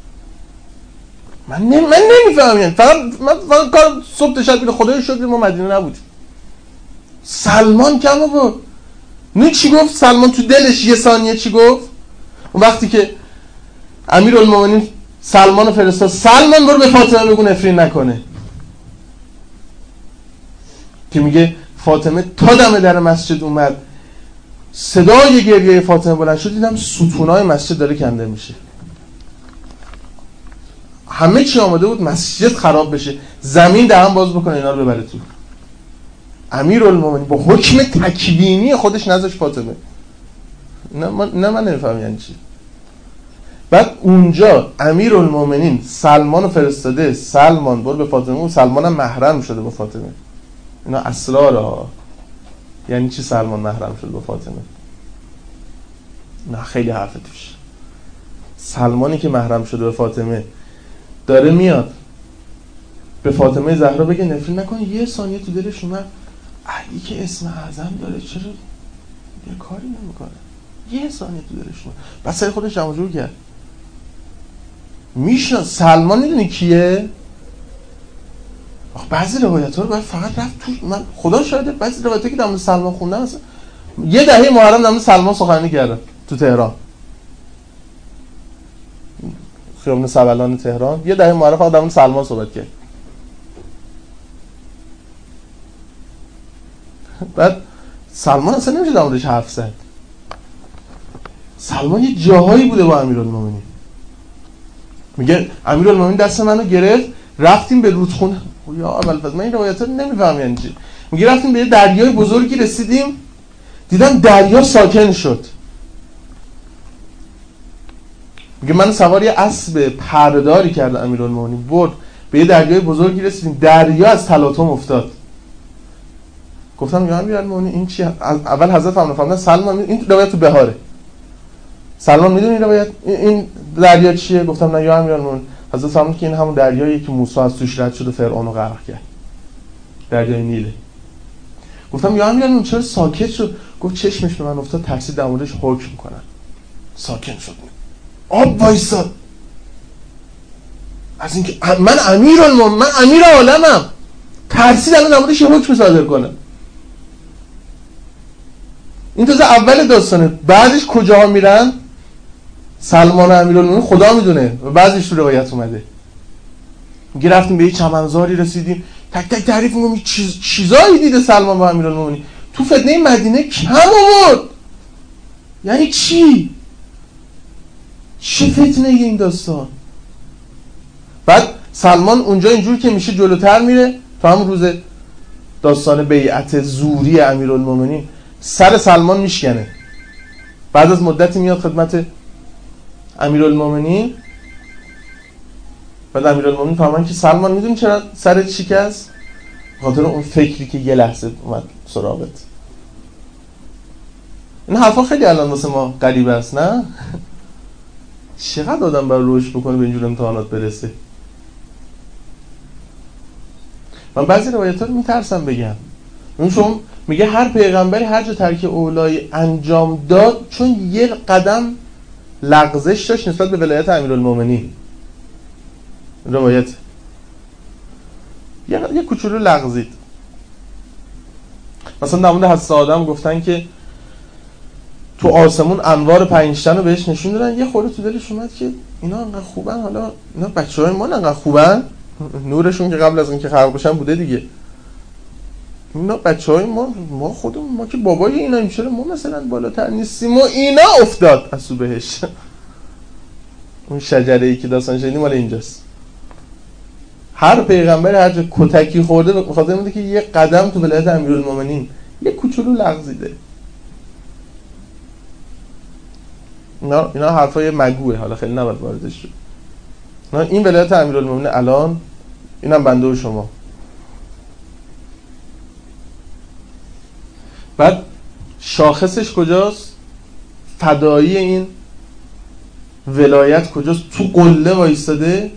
من نمیفهمم. یعنی فقط کار صبح تا شب خدای شکر ما مدینه نبودیم. سلمان کم آورد. نه چی گفت سلمان تو دلش یه ثانیه چی گفت؟ اون وقتی که امیرالمومنین سلمان رو فرستاد سلمان برو به فاطمه بگو نفرین نکنه، که میگه فاطمه تا دم در مسجد اومد صدای گریه فاطمه بلند شد، دیدم ستونای مسجد داره کنده میشه. همه چی آماده بود مسجد خراب بشه، زمین دهن باز بکنه اینا رو ببره تو. امیرالمومنین با حکم تکوینی خودش نذاش فاطمه. نه من نمیفهم یعنی چی. بعد اونجا امیرالمومنین سلمان رو فرستاده، سلمان برو به فاطمه، و سلمان هم محرم شده با فاطمه. اینا اسراره ها. یعنی چی سلمان محرم شده با فاطمه؟ نه خیلی حرف توش. سلمانی که محرم شده به فاطمه داره میاد به فاطمه زهرا بگه نفرین نکن، یه ثانیه تو دلش اومد علی که اسم اعظم داره چرا یه کاری نمیکنه؟ یه ثانیه تو دلش اومد، بعد سر خودش جمع جور کرد. سلمان میدونی کیه؟ بعضی روایت‌ها رو باید فقط رفت تو. من خدا شاهده بعضی روایت‌ها که در مورد سلمان خوندم مثلا یه دهه محرم در مورد سلمان سخنرانی کردن تو تهران، خیابون سبلان تهران، یه دهه محرم فقط در مورد سلمان صحبت کرد. بعد سلمان اصلا نمیشه در موردش حرف زد. سلمان یه جاهایی بوده با امیرالمومنین. میگه امیرالمومنین دست منو گرفت، رفتیم به رودخونه. یا ابوالفضل من این روایت رو نمیفهم یعنی چی. میگه رفتیم به یه دریای بزرگی رسیدیم، دیدم دریا ساکن شد. میگه من سوار یه اسب پرداری کرد امیرالمومنین، برد به یه دریای بزرگی رسیدیم، دریا از تلاطم افتاد. گفتم یا امیرالمومنین این چی؟ اول حضرت فرمودن سلمان این روایت تو بهاره، سلمان میدونی این روایت این دریا چیه؟ گفتم نه یا امیرالمومنین. حضرت فرمود که این همون دریاییه که موسی از توش رد شد و فرعون رو غرق کرد، دریای نیله. گفتم یا امیرالمومنین چرا ساکت شد؟ گفت چشمش به من افتاد، ترسید در موردش حکم کنن، ساکن شد، آب وایساد. از اینکه من امیرالمومنین، من امیر عالمم، ترسید الان در موردش حکم صادر کنه. این تازه اول داستانه، بعدش کجاها میرن سلمان و امیرالمومنین خدا میدونه و بعضیش تو روایت اومده. میگه رفتیم به یه چمنزاری رسیدیم، تک تک تعریف میگم چیزایی دیده سلمان و امیرالمومنین تو فتنه مدینه کم آورد. یعنی چی؟ چه فتنه این داستان؟ بعد سلمان اونجا اینجور که میشه جلوتر میره، تا همون روز داستان بیعت زوری امیرالمومنین سر سلمان میشکنه. بعد از مدتی میاد خدمت امیرالمومنین، بعد امیرالمومنین فهمن که سلمان میدونی چرا سرت شکست؟ خاطر اون فکری که یه لحظه اومد سراغت. این حرفا خیلی الان واسه ما غریبه است نه؟ چقدر آدم باید روش بکنه به اینجور امتحانات برسه. من بعضی روایت‌ها رو میترسم بگم، چون میگه هر پیغمبری هر جا ترک اولای انجام داد چون یه قدم لغزش داشت نسبت به ولایت امیرالمومنین. روایت یه کوچولو لغزید. مثلا در مورد حضرت آدم گفتن که تو آسمون انوار 5 تن رو بهش نشون دادن، یه خورده تو دلش اومد که اینا انقدر خوبن، حالا اینا بچه‌های ما انقدر خوبن، نورشون که قبل از اینکه خلق بشن بوده دیگه، اینا بچه‌های ما خودمون، ما که بابای اینا چرا ما مثلا بالاتر نیستیم و اینا افتاد از تو بهش. اون شجره‌ای که داستان شنیدیم مال اینجاست. هر پیغمبر هر جا کتکی خورده بخاطر اینه که یه قدم تو ولایت امیرالمومنین یه کوچولو لغزیده. اینا حرفای مگوه، حالا خیلی نباید واردش شد. این ولایت امیرالمومنین الان اینم بنده و شما. بعد شاخصش کجاست؟ فدایی این ولایت کجاست؟ تو قله وایستاده.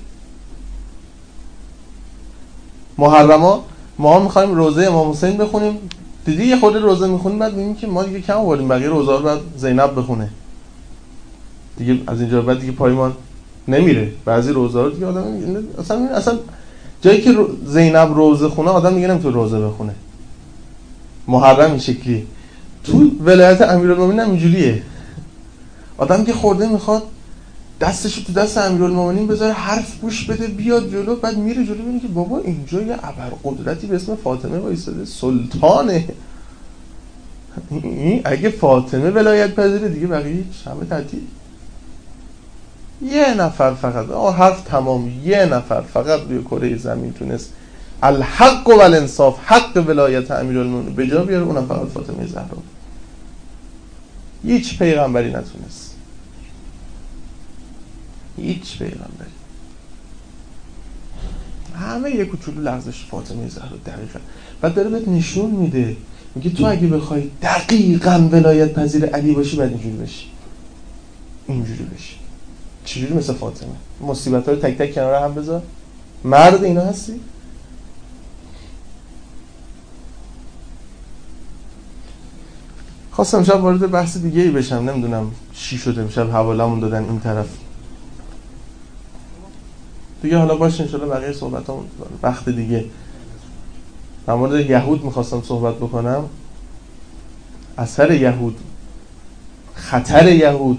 محرما ما میخوایم روزه امام حسین بخونیم، دیدی یه خورده روزه میخونیم بعد میبینیم که ما دیگه کم آوردیم، بقیه روزه رو بعد زینب بخونه دیگه، از اینجا بعد دیگه پایمان نمیره. بعضی روزه رو دیگه آدم اصلا جایی که زینب روزه خونه آدم دیگه نمیتونه روزه بخونه. محرم این شکلی. تو ولایت امیرالمومنین هم اینجوریه، آدم که خورده میخواد دستشو تو دست امیرالمومنین بذاره، حرف گوش بده، بیاد جلو، بعد میره جلو میبینه که بابا اینجا یه ابرقدرتی به اسم فاطمه وایساده، سلطانه. اگه فاطمه ولایت پذیره دیگه بقیه همه تعطیل. یه نفر فقط، حرف تمام، یه نفر فقط روی کره زمین تونست الحق و الانصاف، حق ولایت امیرالمومنین به جا بیاره، اونم فقط فاطمه زهرا. هیچ پیغمبری نتونست، هیچ پیغمبری. همه یک کوچولو لغزش فاطمه زهرا دقیقاً. بعد داره بهت نشون میده، میگه تو اگه بخوای دقیقاً ولایت پذیر علی باشی بعد اینجوری بشی، اینجوری بشی. چجوری؟ مثل فاطمه. مصیبت‌ها رو تک تک کنار هم بذار. مرد اینا هستی؟ خواستم امشب وارد بحث دیگه ای بشم، نمیدونم چی شده امشب حوالمون دادن این طرف. دیگه حالا باشه انشالله بقیه صحبتامون وقت دیگه. در مورد یهود میخواستم صحبت بکنم، اثر یهود، خطر یهود،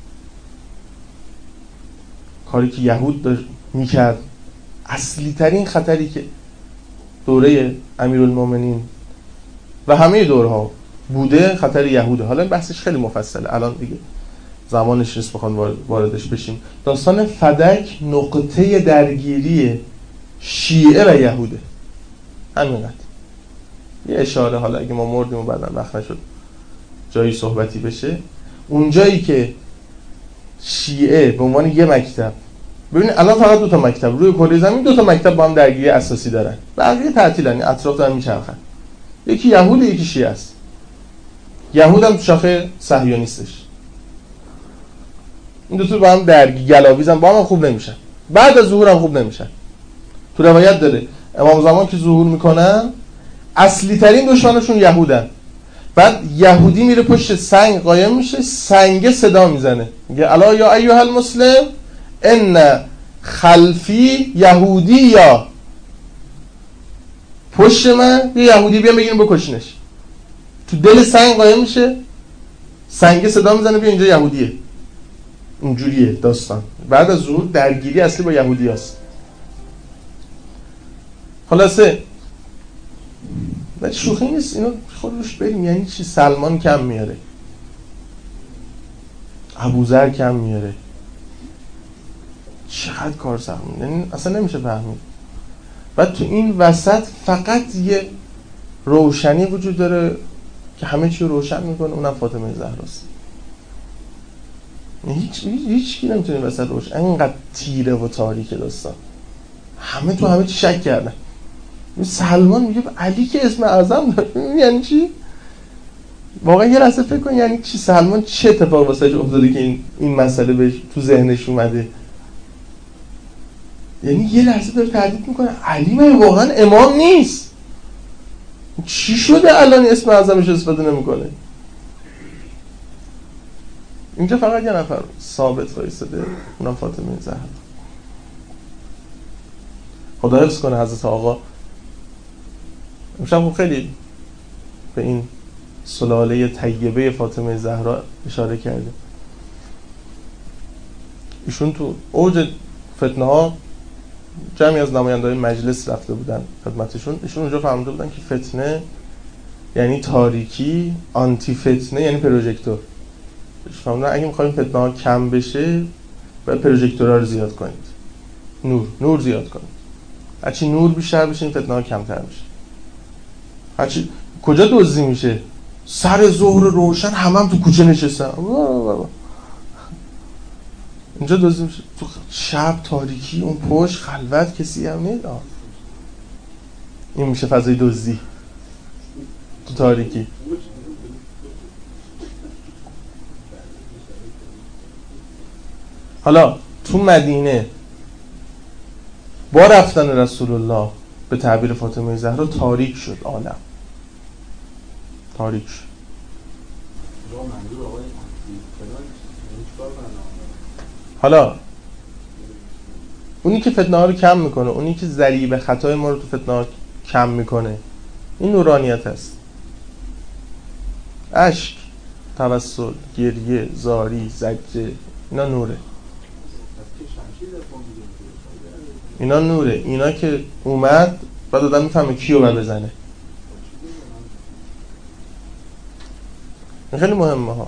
کاری که یهود داشت میکرد. اصلی ترین خطری که دوره امیرالمومنین و همه دورها بوده خطر یهوده. حالا بحثش خیلی مفصله، الان دیگه زمانش نیست بخوام واردش بشیم. داستان فدک نقطه درگیری شیعه و یهوده، همینقدر. یه اشاره، حالا اگه ما مردیم و بعداً وقت نشد جایی صحبتی بشه، اون جایی که شیعه به عنوان یه مکتب، ببینید الان فقط 2 تا مکتب روی کره زمین، 2 تا مکتب با هم درگیری اساسی دارن، بقیه تعطیلن، اطراف دارن میچرخن. یکی یهود، یکی شیعه است. یهود هم شاخه صهیونیستش. این دو تا با هم درگیر گلاویزن، با هم خوب نمیشن، بعد از ظهور هم خوب نمیشن. تو روایت داره امام زمان که ظهور میکنن اصلی ترین دشمنشون یهودن. بعد یهودی میره پشت سنگ قایم میشه، سنگ صدا میزنه، میگه الا یا ایها المسلم ان خلفی یهودی، یا پشت من یه یهودی بیان بگیریم بکشینش. تو دل سنگ قایم میشه، سنگ صدا میزنه بیا اینجا یهودیه. اینجوریه داستان. بعد از ظهور درگیری اصلی با یهودی هست. خلاصه شوخی نیست، اینو خودش بریم. یعنی چی؟ سلمان کم میاره، ابوذر کم میاره، چقدر کار سخت، یعنی اصلا نمیشه فهمید. بعد تو این وسط فقط یه روشنی وجود داره که همه چی رو روشن میکنه، اونم فاطمه زهراست. هیچ کی نمیتونه این وسط روشن، اینقدر تیره و تاریکه داستان. همه تو همه چی شک کردن. سلمان میگه علی که اسم اعظم داره، یعنی چی؟ واقعا یه لحظه فکر کن یعنی چی؟ سلمان چه اتفاق واسش افتاده که این مسئله بهش تو ذهنش اومده؟ یعنی یه لحظه داره تردید میکنه علی من واقعا امام نیست، چی شده الان اسم اعظمش استفاده نمیکنه؟ اینجا فقط یه نفر ثابت وایساده، اونم فاطمه زهرا. خدا حفظ کنه حضرت آقا. امشب خیلی به این سلاله طیبه فاطمه زهرا اشاره کرده. ایشون تو اوج فتنه ها جمعی از نماینده‌های مجلس رفته بودن خدمتشون. ایشون اونجا فهمیده بودن که فتنه یعنی تاریکی، آنتی فتنه یعنی پروژکتور. فهمیدن اگه می‌خوایم فتنه ها کم بشه باید پروژکتورها رو زیاد کنید، نور زیاد کنید. هرچی نور بیشتر بشه این فتنه ها کمتر میشه. هرچی کجا دزدی میشه؟ سر ظهر روشن هم تو کوچه نشستن، اینجا دزدی میشه. تو شب تاریکی اون پشت خلوت کسی هم نیست. این میشه فضای دزدی تو تاریکی. حالا تو مدینه با رفتن رسول الله به تعبیر فاطمه زهرا تاریک شد، عالم تاریک شد. حالا اونی که فتنه ها رو کم میکنه، اونی که ذریب خطای ما رو تو فتنه ها کم میکنه، این نورانیت هست. اشک، توسل، گریه، زاری، زجه، اینا نوره. اینا نوره. اینا که اومد بعد آدم میفهمه کیو باید بزنه. این خیلی مهمه ها.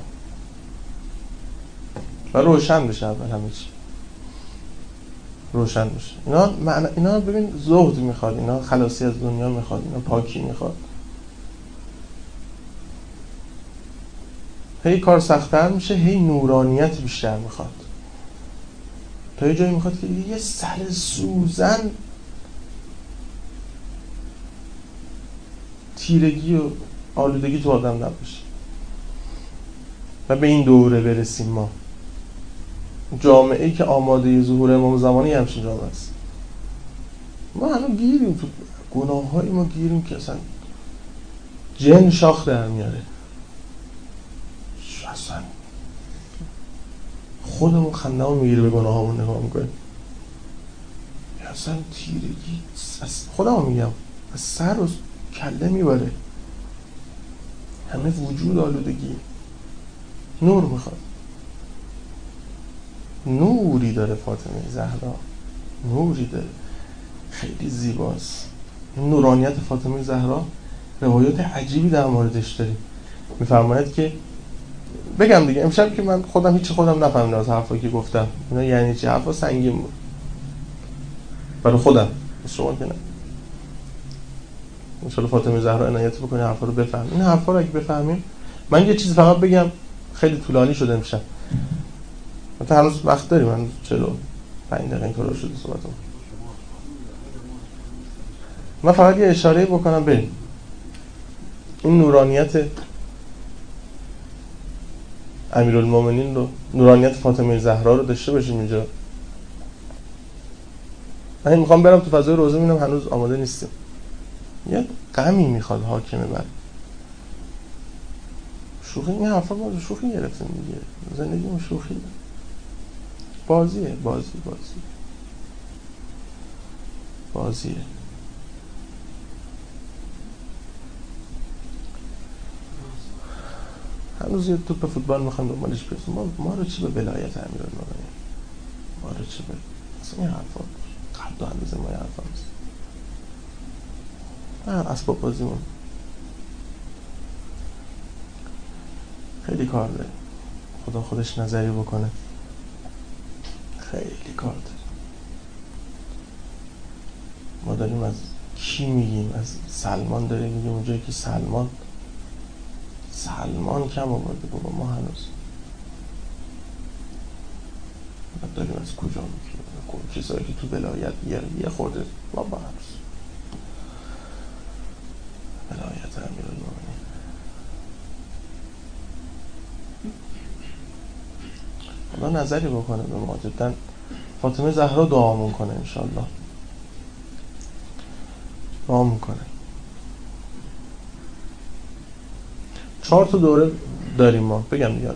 و روشن بشه اول همه چی. روشن بشه. اینا ببین زهد میخواد، اینا خلاصی از دنیا میخواد، اینا پاکی میخواد. هی کار سخت‌تر میشه، هی نورانیت بیشتر میخواد. تا یه جایی میخواد که یه سر سوزن تیرگی و آلودگی تو آدم نباشه. و به این دوره برسیم. ما جامعه‌ای که آماده ظهور امام زمانی همچین جامعه است. ما هنوز گیریم تو گناه‌های ما، گیریم که اصلا جن شاخ در میاره. اصلا خودمون خنده‌مون میگیره به گناهامون نگاه میکنیم. اصلا تیرگی خودم میگم از سر و کله میبره، همه وجود آلودگی. نور میخواد، نوری داره فاطمه زهرا، نوری داره خیلی زیباست. این نورانیت فاطمه زهرا روایات عجیبی در موردش داریم. میفرماید که بگم دیگه امشب که من خودم نفهمیدم از حرفایی که گفتم اینا یعنی چی. حرفا سنگین بود برای خودم، شما که نه. ان شاء الله فاطمه زهرا عنایت بکنه حرفا رو بفهمیم. این حرفا رو اگه بفهمیم، من یه چیز فقط بگم، خیلی طولانی شده امشب، مثلا هنوز وقت داریم، من 45 دقیقه این کارا شده صحبتم. من فقط یه اشاره بکنم بریم. این نورانیت امیرالمومنین رو، نورانیت فاطمه زهرا رو داشته باشیم اینجا. من میخوام برم تو فضای روزه، میبینم هنوز آماده نیستیم. یه غمی میخواد حاکمه بر شوخی. این حرفا ما شوخی گرفتیم دیگه، زندگیمون شوخی، بازیه. هنوز یه توپ فوتبال میخوایم دنبالش برسیم. ما رو چی به ولایت امیرالمومنین، ما رو چی به اصلا این حرفا قد و اندازه ما حرفا نیست. اسباب بازیمون خیلی کار داره، خدا خودش نظری بکنه، خیلی کار داره. ما داریم از کی میگیم؟ از سلمان داریم میگیم، اونجایی که سلمان کم آورده بابا، ما هنوز داریم از کجا میگیم؟ چیزایی که تو ولایت یه خورده بابا، هنوز ولایت امیرالمومنین. خدا نظری بکنه به ما، جدا فاطمه زهرا دعامون کنه انشالله، دعامون کنه. 4 تا دوره داریم ما، بگم دیگه.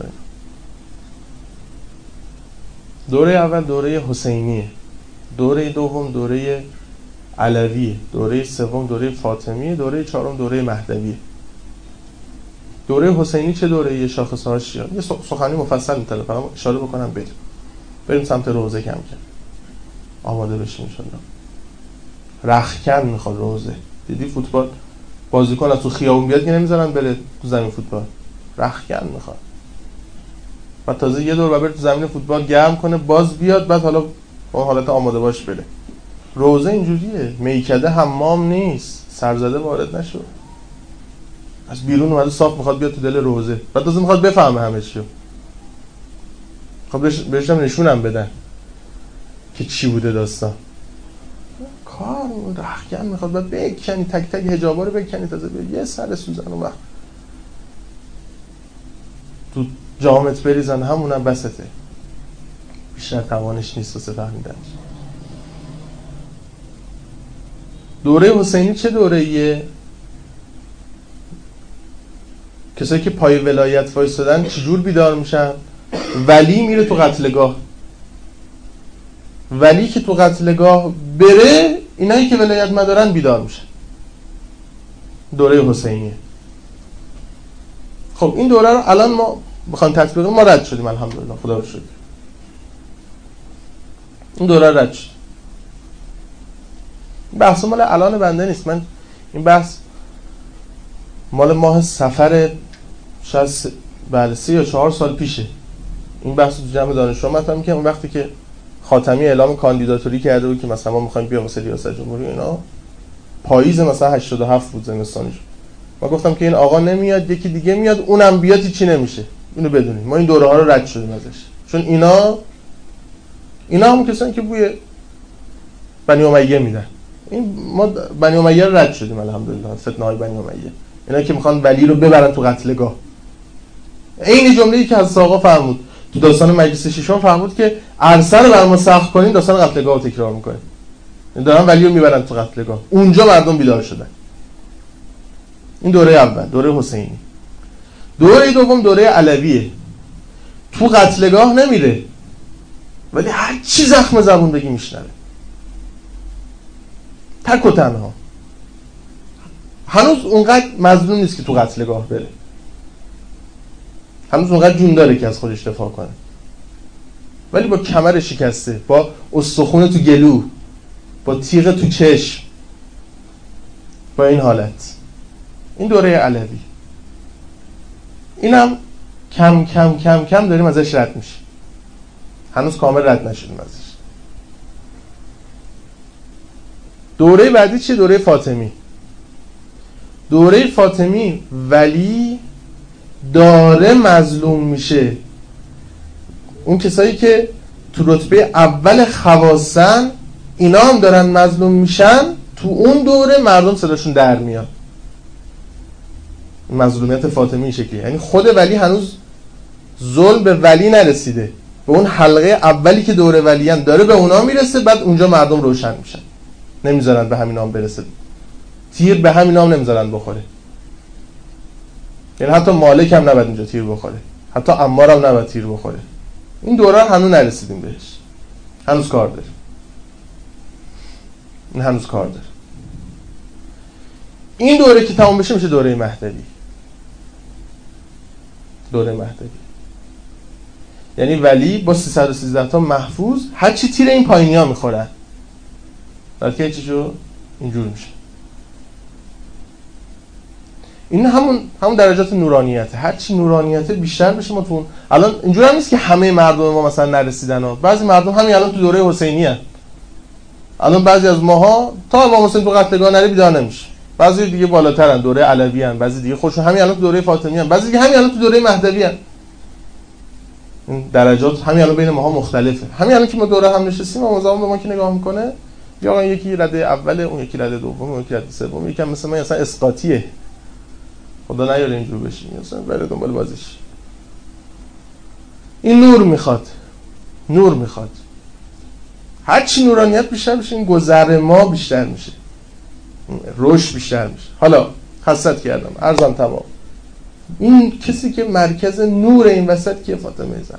دوره اول دوره حسینیه، دوره دوم دوره علویه، دوره سوم دوره فاطمیه، دوره چهارم دوره مهدویه. دوره حسینی چه دوره‌ایه؟ شاخصه‌هاش چیه؟ یه سخنی مفصل می‌طلبه، فقط اشاره بکنم بریم سمت روزه کم کم آماده بشیم ان شاءالله. رختکن میخواد روزه. دیدی فوتبال بازیکن از تو خیابون بیاد که نمیذارن بره تو زمین فوتبال، رختکن میخواد. بعد تازه یه دور بره تو زمین فوتبال گرم کنه، باز بیاد، بعد حالا اون حالت آماده باش بره. روزه اینجوریه، میکده حمام نیست، سرزده وارد نشو. از بیرون اومده صاف میخواد بیاد تو دل روزه، بعد تازه میخواد بفهمه همه چیو. خب بهش نشونم بدن که چی بوده داستان. کار رختکن میخواد، بعد بکنی تک تک حجابا رو بکنی، تازه یه سر سوزن اون وقت تو جامت بریزن، همونم بسته، بیشتر توانش نیست واسه فهمیدن. دوره حسینی چه دوره‌ایه؟ کسایی که پای ولایت وایسادن چجور بیدار میشن؟ ولی میره تو قتلگاه، ولی که تو قتلگاه بره، اینایی که ولایت مدارن بیدار میشن. دوره حسینیه. خب این دوره رو الان ما بخوایم تطبیق، ما رد شدیم الحمدلله، خدا رو شکر. این دوره رد شد. بحث مال الان بنده نیست، من این بحث مال ماه صفر شاید 3 یا 4 سال پیشه. این بحث تو جمع دانشجو مطرح می‌کردم اون وقتی که خاتمی اعلام کاندیداتوری کرده بود که مثلا ما می‌خوایم بیام واسه ریاست جمهوری اینا. پاییز مثلا 87 بود زمستانش. ما گفتم که این آقا نمیاد، یکی دیگه میاد، اونم بیاد چی نمیشه. اینو بدونید ما این دوره ها رو رد شدیم ازش، چون اینا هم کسانی که بوی بنی امیه میدن. این ما بنی امیه رو رد شدیم الحمدلله، فتنه های بنی امیه. اینا که میخوان ولی رو ببرن تو قتلگاه. این جمله‌ای که از آقا فرمود تو داستان مجلس ششم فرمود که عرصه رو بر ما سخت کنین، داستان قتلگاه رو تکرار میکنه. این دارن ولی رو میبرن تو قتلگاه. اونجا مردم بیدار شدن. این دوره اول، دوره حسینی. دوره دوم دوره علویه. تو قتلگاه نمیره، ولی هر چی زخم زبون بگی میشنوه. تک و تنها. هنوز اونقدر مظلوم نیست که تو قتلگاه بره، هنوز اونقدر جون داره که از خودش دفاع کنه، ولی با کمر شکسته، با استخون تو گلو، با تیغ تو چشم، با این حالت. این دوره علوی. اینم کم کم کم کم داریم ازش رد میشه، هنوز کامل رد نشدیم ازش. دوره بعدی چیه؟ دوره فاطمی. دوره فاطمی ولی داره مظلوم میشه. اون کسایی که تو رتبه اول خواصن اینا هم دارن مظلوم میشن. تو اون دوره مردم صداشون در میاد. مظلومیت فاطمی این شکلیه، یعنی خود ولی هنوز ظلم به ولی نرسیده، به اون حلقه اولی که دوره ولیان داره به اونا میرسه، بعد اونجا مردم روشن میشن، نمیذارن به همین نام برسه، تیر به همین نام نمیذارن بخوره. یعنی حتی مالک هم نباید اینجا تیر بخوره، حتی عمار هم نباید تیر بخوره. این دوره هنوز نرسیدیم بهش، هنوز کار داره، این هنوز کار داره. این دوره که تمام بشه میشه دوره مهدوی. دوره مهدوی یعنی ولی با 313 تا محفوظ، هر چی تیر این پایینی ها میخورن در که چیشو اینجور میشه. این همون درجات نورانیته. هر چی نورانیته بیشتر بشه ما تو الان اینجور هم نیست که همه مردم ما مثلا نرسیدن ها. بعضی مردم همین الان تو دوره حسینی هستن. الان بعضی از ماها تا امام حسین تو قتلگاه نره بیدار نمیشه. بعضی دیگه بالاترن، دوره علوی ان، بعضی دیگه خودشون همین الان تو دوره فاطمی ان، بعضی دیگه همین الان تو دوره مهدوی ان. این درجات همین الان بین ماها مختلفه. همین الان که ما دوره هم نشستیم، امام زمان به ما که نگاه میکنه، یا یکی رده اوله، اون یکی رده دوم، اون یکی رده سوم، یکم مثل من اصلا اسقاطیه. خدا نیاره اینجور بشی، مثلا بره دنبال بازیش. این نور میخواد، نور میخواد. هر چی نورانیت بیشتر بشه، این گذر ما بیشتر میشه، رشد بیشتر میشه. حالا حسد کردم، عرضم تمام. این کسی که مرکز نور این وسط که فاطمه زهرا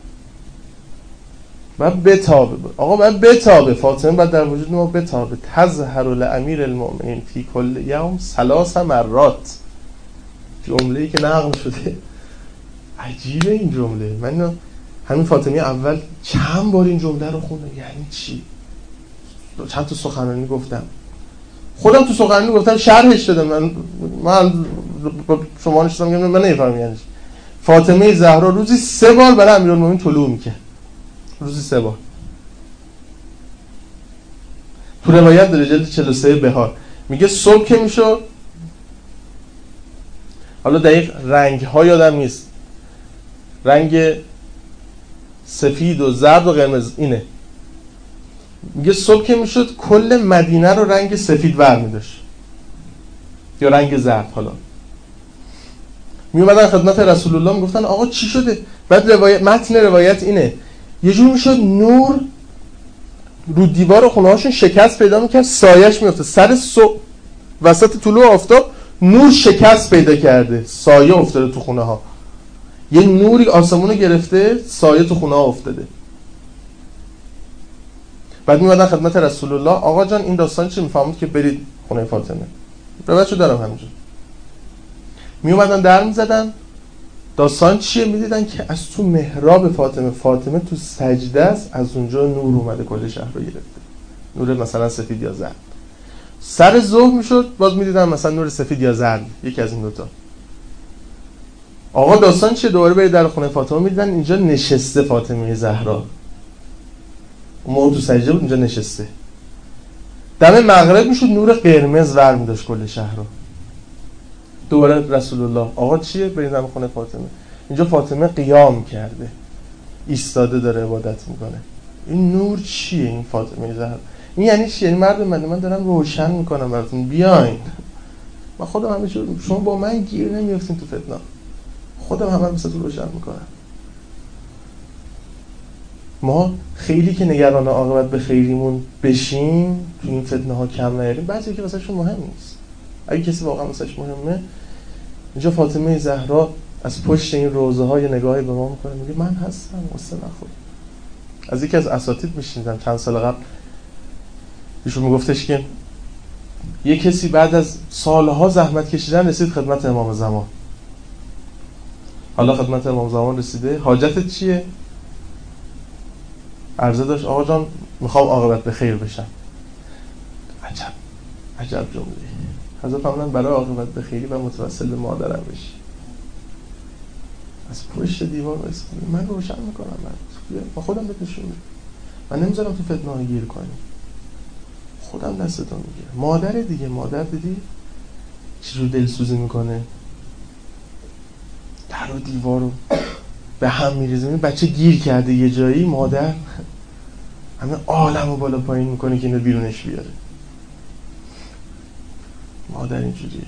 باید بتابه. آقا باید بتابه، فاطمه باید در وجود ما بتابه. تظهر لامیر المؤمنین فی کل یوم 3 مرات. جمله‌ای که نقل شده عجیبه. این جمله من همین فاطمی اول چند بار این جمله رو خوندم. یعنی چی؟ چند تا سخنرانی گفتم، خودم تو سخنرانی گفتم، شرحش دادم. من شما نشستم میگم من نمیفهمم یعنی چی. فاطمه زهرا روزی 3 بار برای امیرالمومنین طلوع میکرد، روزی 3 بار. تو روایت در جلد 43 بهار میگه صبح که میشد، حالا دقیق رنگ ها یادم نیست، رنگ سفید و زرد و قرمز اینه، میگه صبح که میشد کل مدینه رو رنگ سفید برمی‌داشت یا رنگ زرد. حالا می اومدن خدمت رسول الله میگفتن آقا چی شده؟ بعد متن روایت اینه، یه جور میشد نور رو دیوار خونه هاشون شکست پیدا میکرد، سایش میفته سر صبح وسط طلوع آفتاب، نور شکست پیدا کرده، سایه افتاده تو خونه ها. یه نوری آسمونو گرفته، سایه تو خونه ها افتاده. بعد میمدن خدمت رسول الله، آقا جان این داستان چی؟ میفهمید که برید خونه فاطمه. روایتشو دارم همینجا. میومدن در میزدن، داستان چیه؟ میدیدن که از تو محراب فاطمه تو سجده است، از اونجا نور اومده کل شهر رو گرفته. نور مثلا سفید یا زرد. سر ظهر میشد باز میدیدن مثلا نور سفید یا زرد، یکی از این دوتا. آقا داستان چیه؟ دوباره برید در خونه فاطمه، میدیدن اینجا نشسته فاطمه زهرا. اون تو سجده بود، اینجا نشسته. دم مغرب میشد نور قرمز ور میداشت کل شهر رو. دوباره رسول الله، آقا چیه؟ برید در خونه فاطمه، اینجا فاطمه قیام کرده، ایستاده داره عبادت میکنه. این نور چیه؟ این فاطمه زهرا این یعنی چی؟ یعنی مردم من دارم روشن میکنم براتون، بیاین. من خودم همه چیز، شما با من گیر نمیافتین تو فتنه، خودم همه رو مثلا روشن میکنم. ما خیلی که نگران عاقبت به خیریمون بشیم، تو این فتنه ها کم نیاریم. بعضی که واسهشون مهم نیست. اگه کسی واقعا واسهش مهمه، اینجا فاطمه زهرا از پشت این روضه های نگاهی به ما میکنه، میگه من هستم، قصه نخور. از یکی از اساتید میشنیدم چند سال قبل، ایشون میگفتش که یه کسی بعد از سالها زحمت کشیدن رسید خدمت امام زمان. حالا خدمت امام زمان رسیده، حاجتت چیه؟ عرضه داشت آقا جان میخوام عاقبت به خیر بشم. عجب جمله. حضرت فرمودن برای عاقبت به خیری و متوسل به مادرم بشی. از پشت دیوار بسید من روشن میکنم، من خودم بهت نشون میدم، من نمیذارم تو فتنه گیر کنی، خودم دستتو میگیرم. مادر دیگه، مادر دیدی چجور دلسوزی میکنه، در و دیوار رو به هم میریزه. بچه گیر کرده یه جایی، مادر همه عالم رو بالا پایین میکنه که اینو بیرونش بیاره. مادر اینجوریه.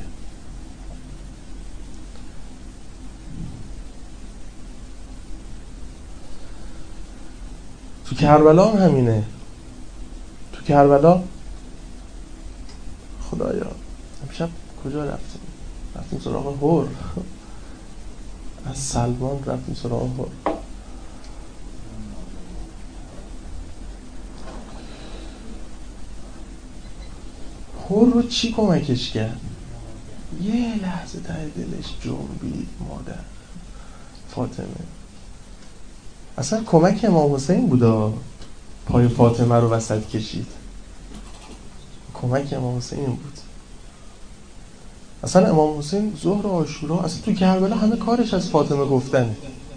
تو کربلا هم همینه. تو کربلا خدایا امشب کجا رفتیم سراغ هور. از سلمان رفتیم سراغ هور. هور رو چی کمکش کرد؟ یه لحظه ته دلش جنبید مادر فاطمه. اصلا کمک امام حسین بودا پای فاطمه رو وسط کشید. کمک امام حسین بود. اصلا امام حسین ظهر و عاشورا اصلا تو کربلا همه کارش از فاطمه گفتنه.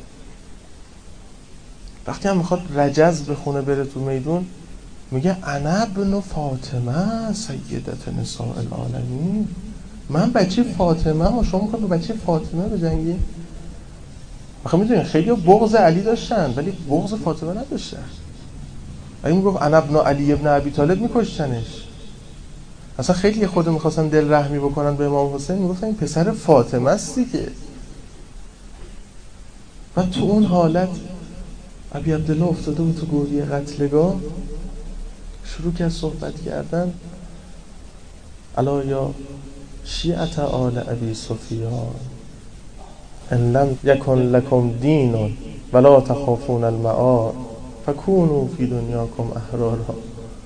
وقتی هم میخواد رجز بخونه بره تو میدون میگه انا ابن فاطمه سیدت نساء العالمین، من بچه فاطمه و شما میخواد با بچه فاطمه بجنگی؟ آخه میدونین خیلی بغض علی داشتن ولی بغض فاطمه نداشتن. اگه میگفت انا ابن علی ابن ابی طالب میکشتنش. اصلا خیلی خود میخواستن دل رحمی بکنن به امام حسین، میگفتن این پسر فاطمه است دیگه. و تو اون حالت ابی عبدالله افتاده بود تو گودی قتلگاه، شروع کرد صحبت کردن. الا یا شیعة آل ابی سفیان ان لم یکن لکم دین ولا تخافون المعاد فکونوا فی دنیاکم احرارا.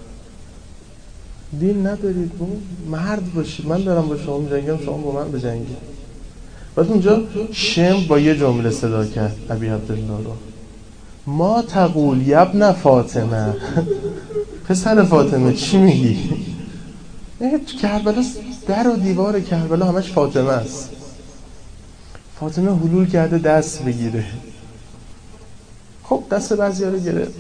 دین ندارید، مرد باشید، من دارم با شما میجنگم، شما با من بجنگید. بعد اونجا شم با یه جمله صدا کرد ابی عبدالله رو، ما تقول یبن فاطمه. پسر فاطمه چی میگی؟ تو کربلا در و دیوار کربلا همش فاطمه است. فاطمه حلول کرده دست بگیره. خب دست بعضیا رو گرفت.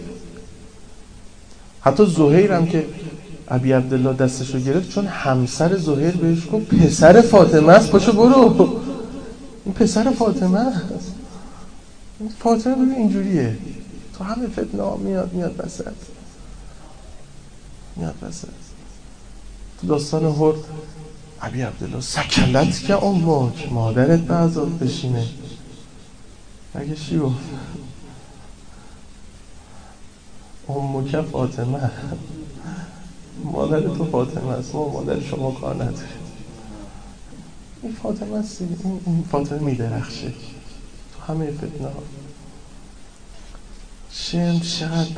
حتی زهیر هم که ابی عبدالله دستش رو گرفت، چون همسر زهیر بهش گفت پسر فاطمه است، پاشو برو، این پسر فاطمه است. فاطمه ببین اینجوریه، تو همه فتنه میاد وسط. تو داستان هور ابی عبدالله سکلت که امک، مادرت به عذاب بشینه. اگه چی گفت؟ امک فاطمه، مادر تو فاطمه است، ما مادر شما کار نداریم. این فاطمه است، این فاطمه میدرخشه تو همه فتنه ها. شم چقدر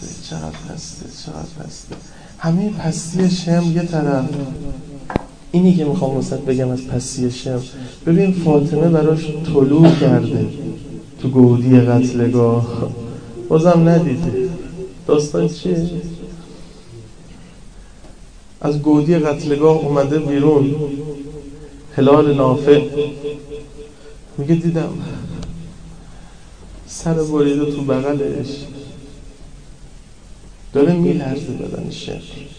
پسته. همه پستی شم یه طرف. اینی که میخوام واسط بگم از پستی شم، ببین فاطمه براش طلوع کرده تو گودی قتلگاه، بازم ندیده. داستان چیه؟ از گودی قتلگاه اومده بیرون، هلال نافع میگه دیدم سر بریده تو بغلش، داره میلرزه بدنش.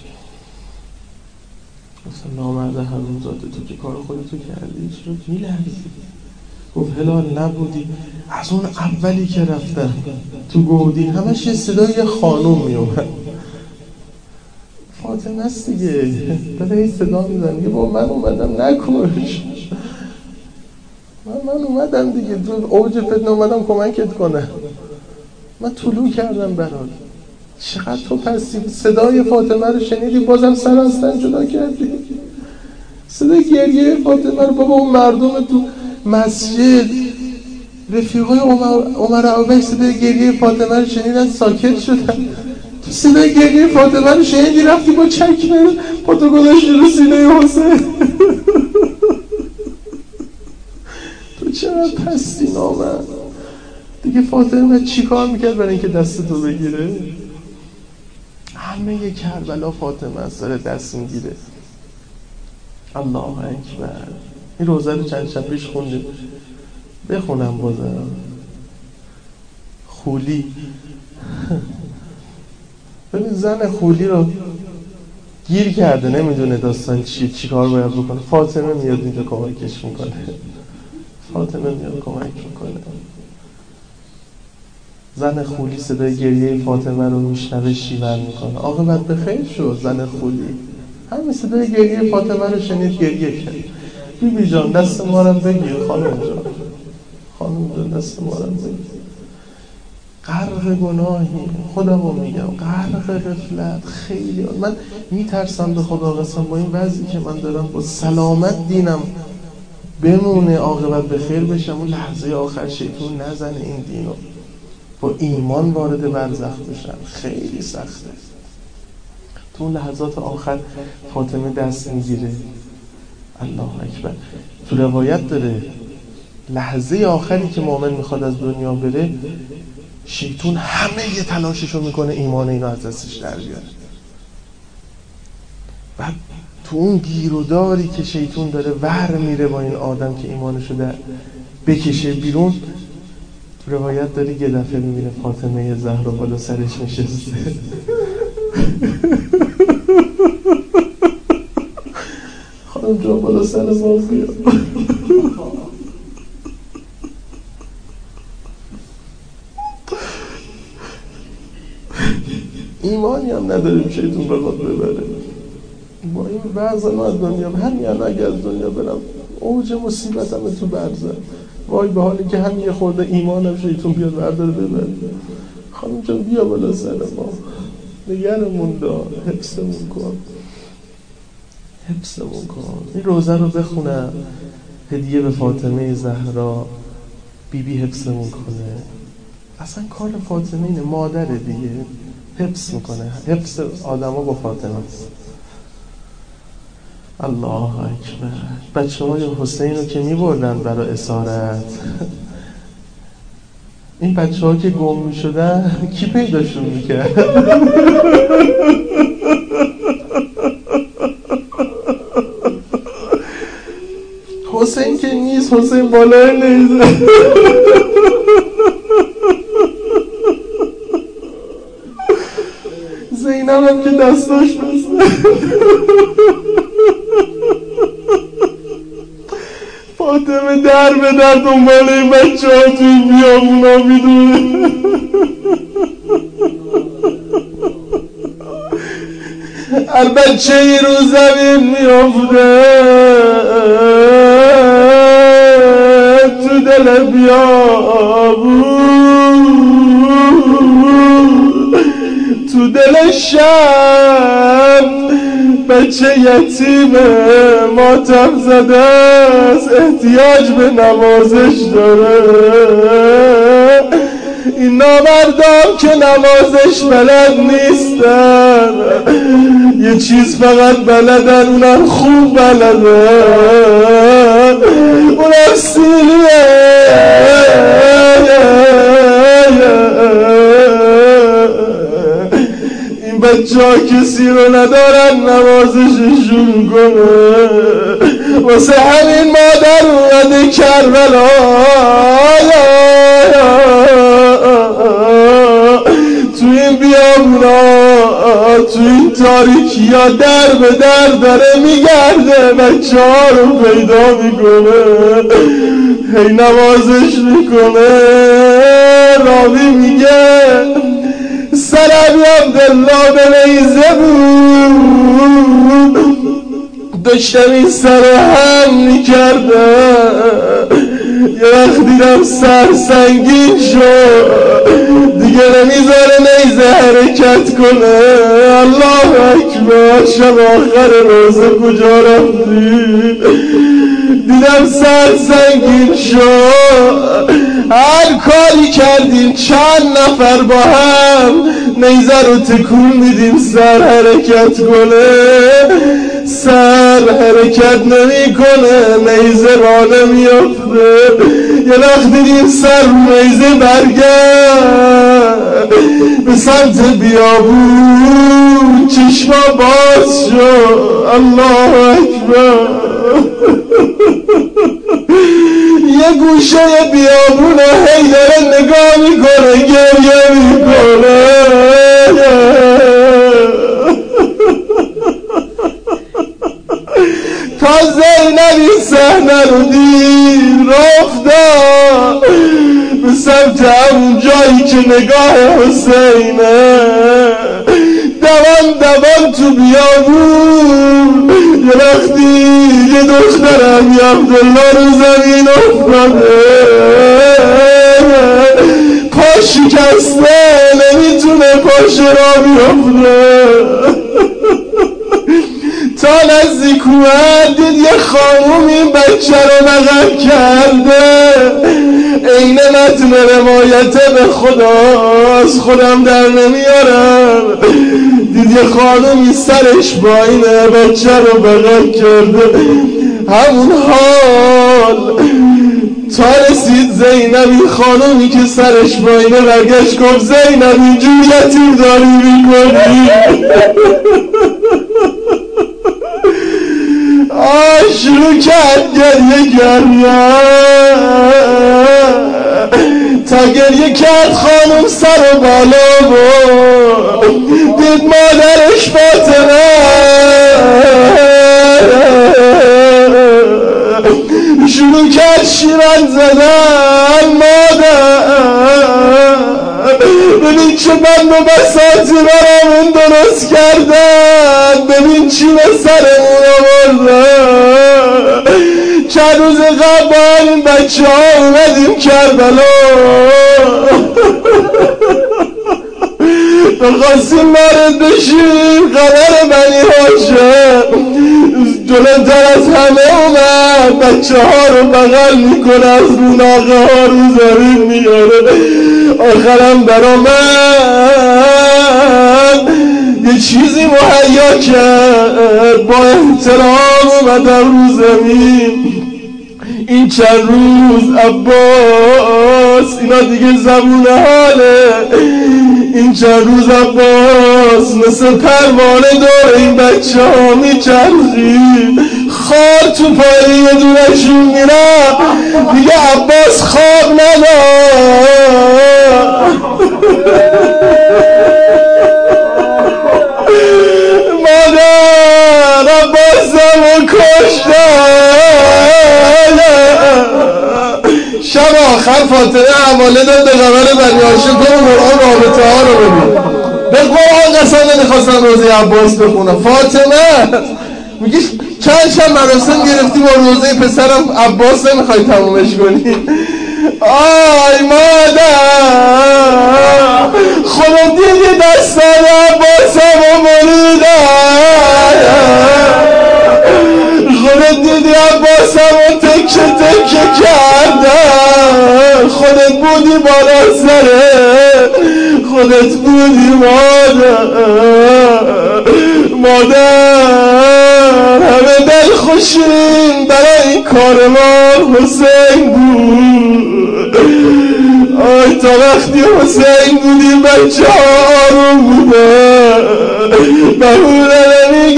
مثلا نامرد حرومزاده، تو که کار خودتو کردی چرا میلرزی؟ گفت هلال نبودی؟ از اون اولی که رفتم تو گودی همش یه صدای خانوم میومد. فاطمه است دیگه، داره این صدا میزنه با من اومدم نکش، من اومدم دیگه تو اوج فتنه اومدم کمکت کنم، من طلوع کردم برات. چقدر تو پستی. صدای فاطمه رو شنیدی بازم سر از تن جدا کردی. صدای گریه فاطمه رو، بابا اون مردم تو مسجد رفیقای عمر عباس صدای گریه فاطمه رو شنیدن ساکت شدن. صدای گریه فاطمه رو شنیدی رفتی با چکمه پاتو گذاشتی رو سینه حسین. تو چقدر پستی نامرد. دیگه فاطمه چی کار میکرد برای اینکه دست تو بگیره؟ همه کربلا فاطمه از سر دست میگیره. الله اکبر. این روزه رو چند شب پیش خوندیم، بخونم بازم. خولی ببین زن خولی رو گیر کرده، نمیدونه داستان چیه، چی کار باید بکنه. فاطمه میاد اینجا کمکش میکنه. فاطمه میاد کمک میکنه. زن خولی صدای گریه فاطمه رو میشنوه، شیون میکنه. عاقبت به خیر شد. زن خولی همین صدای گریه فاطمه رو شنید، گریه کرد. بیبی جان دست ما رو بگیر. خانم جان، خانم جان دست ما رو بگیر. غرق گناهی، خودم رو میگم، غرق غفلت. خیلی من میترسم به خدا قسم با این وضعی که من دارم با سلامت دینم بمونه، عاقبت به خیر بشم، اون لحظه آخر شیطون نزنه این دینو، با ایمان وارد برزخ بشن. خیلی سخته. تو اون لحظات آخر فاطمه دست میگیره. الله اکبر. تو روایت داره لحظه آخری که مؤمن میخواد از دنیا بره، شیطون همه یه تلاششو میکنه ایمان اینو از دستش در بیاره. بعد تو اون گیروداری که شیطون داره ور میره با این آدم که ایمانشو در بکشه بیرون، تو روایت داره یه دفعه میبینه فاطمه زهرا بالا سرش نشسته. خانم جان بالا سر ما بیا. ایمانی هم نداریم شیطون بخواد ببره. با این وضع ما از دنیا همین اگه از دنیا برم اوج مصیبتم تو برزه. وای به حالی که همین یه خورده ایمانم شیطون بیاد برداره ببره. خانم جان بیا بالا سر ما، نگرمون دار، حفظمون کن، حفظمون کن. این روزه رو بخونم هدیه به فاطمه زهرا، بیبی حفظمون کنه. اصلا کار فاطمه اینه، مادر دیگه حفظ میکنه. حفظ آدم ها با فاطمه است. الله اکبر. بچه های حسین رو که میبردن برای اسارت، این بچه ها که گم میشدن کی پیداشون میکرد؟ حسین که نیست، حسین بالای نیست. زینب هم که دستاش بسته. فاطمه در به در دنبال این بچه ها توی بیابونا میدونه. هر بچه ای رو زمین میافته تو دل بیابون، تو دل شب بچه یتیم ماتم زده است، احتیاج به نوازش داره. این نامردان که نوازش بلد نیستن، یه چیز فقط بلدن، اونم خوب بلدن، اونم سیلیه. این بچه ها کسی رو ندارن نوازششون کنه، واسه همین مادر اومده کربلا تو این بیابونا، تو این تاریکی ها در به در داره میگرده، بچه ها رو پیدا میکنه، هی نوازش میکنه. راوی میگه سلمی عبدالله به نیزه بود، داشتم این سر هم میکرده، یه وقت دیدم سر سنگین شد، دیگه نمیذاره نیزه حرکت کنه. الله اکبر. شب آخر روزه کجا رفتی؟ دیدم سر سنگین شد، هر کاری کردیم چند نفر با هم نیزه رو تکون میدیم سر حرکت کنه، سر حرکت نمی کنه، نیزه را نمیافته. یه وقت دیدیم سر نیزه برگرد به سمت بیابون، چشما باز شد. الله اکبر. یه گوشه بیابونه هی داره نگاه میکنه، گریه میکنه. تا زینب این صحنه رو دید رفت به سمت همون جایی که نگاه حسینه، دوان دوان تو بیابون. یه وقتی یه دختر امی عبدالله رو زمین افتاده، پاش شکسته، نمیتونه پاش را بیفته. تا نزدیک اومد دید یه خانوم این بچه رو نقل کرده، عین متن روایته به خدا از خودم در نمیارم. دید یه خانومی سرش با این بچه رو بغل کرده، همون حال تا رسید زینب. این خانومی که سرش با اینه برگشت گفت زینب اینجور یتیم داری میکنی؟ شروع کرد گریه تا گریه کرد خانم سر و بالا بود، دید مادرش فاطمه شروع کرد شیرن زدن. مادر ببین چه بند و بساطی برامون درست کردن، ببین چی به سرمون آوردن. چند روز قبل با این بچه ها اومدیم کربلا، بخواستیم وارد بشیم، خبر بنی هاشم جلوتر از همه اومد، بچه ها رو بغل میکنه، از رو ناقه ها رو زمین میاره. آخرم برا من یه چیزی مهیا کرد، با احترام اومدم رو زمین. این چند روز عباس، اینا دیگه زبون حاله، این چند روز عباس مثل پروانه دور این بچه ها میچرخید، خار تو پای یه دونشون میرم، دیگه عباس خواب ندار. مادر عباسم رو کشتن. شب آخر فاطمه حواله داد به قبر بنی هاشم، برو قرآن رابطه ها رو ببین. به قرآن قسم نمیخواستم روزه عباس بخونم. فاطمه میگی چند شب مراسم گرفتی با روزه پسرم عباس نمیخوای تمومش کنی؟ آی مادر خودم دیگه دستان عباسم رو مریدن، خودت دیدی عباسم رو تکه تکه کردن، خودت بودی بالا سره، خودت بودی مادر همه دل خوشیم برای این کارمان حسین بود. آی تا وقتی حسین بودیم بچه آروم بوده، بهونه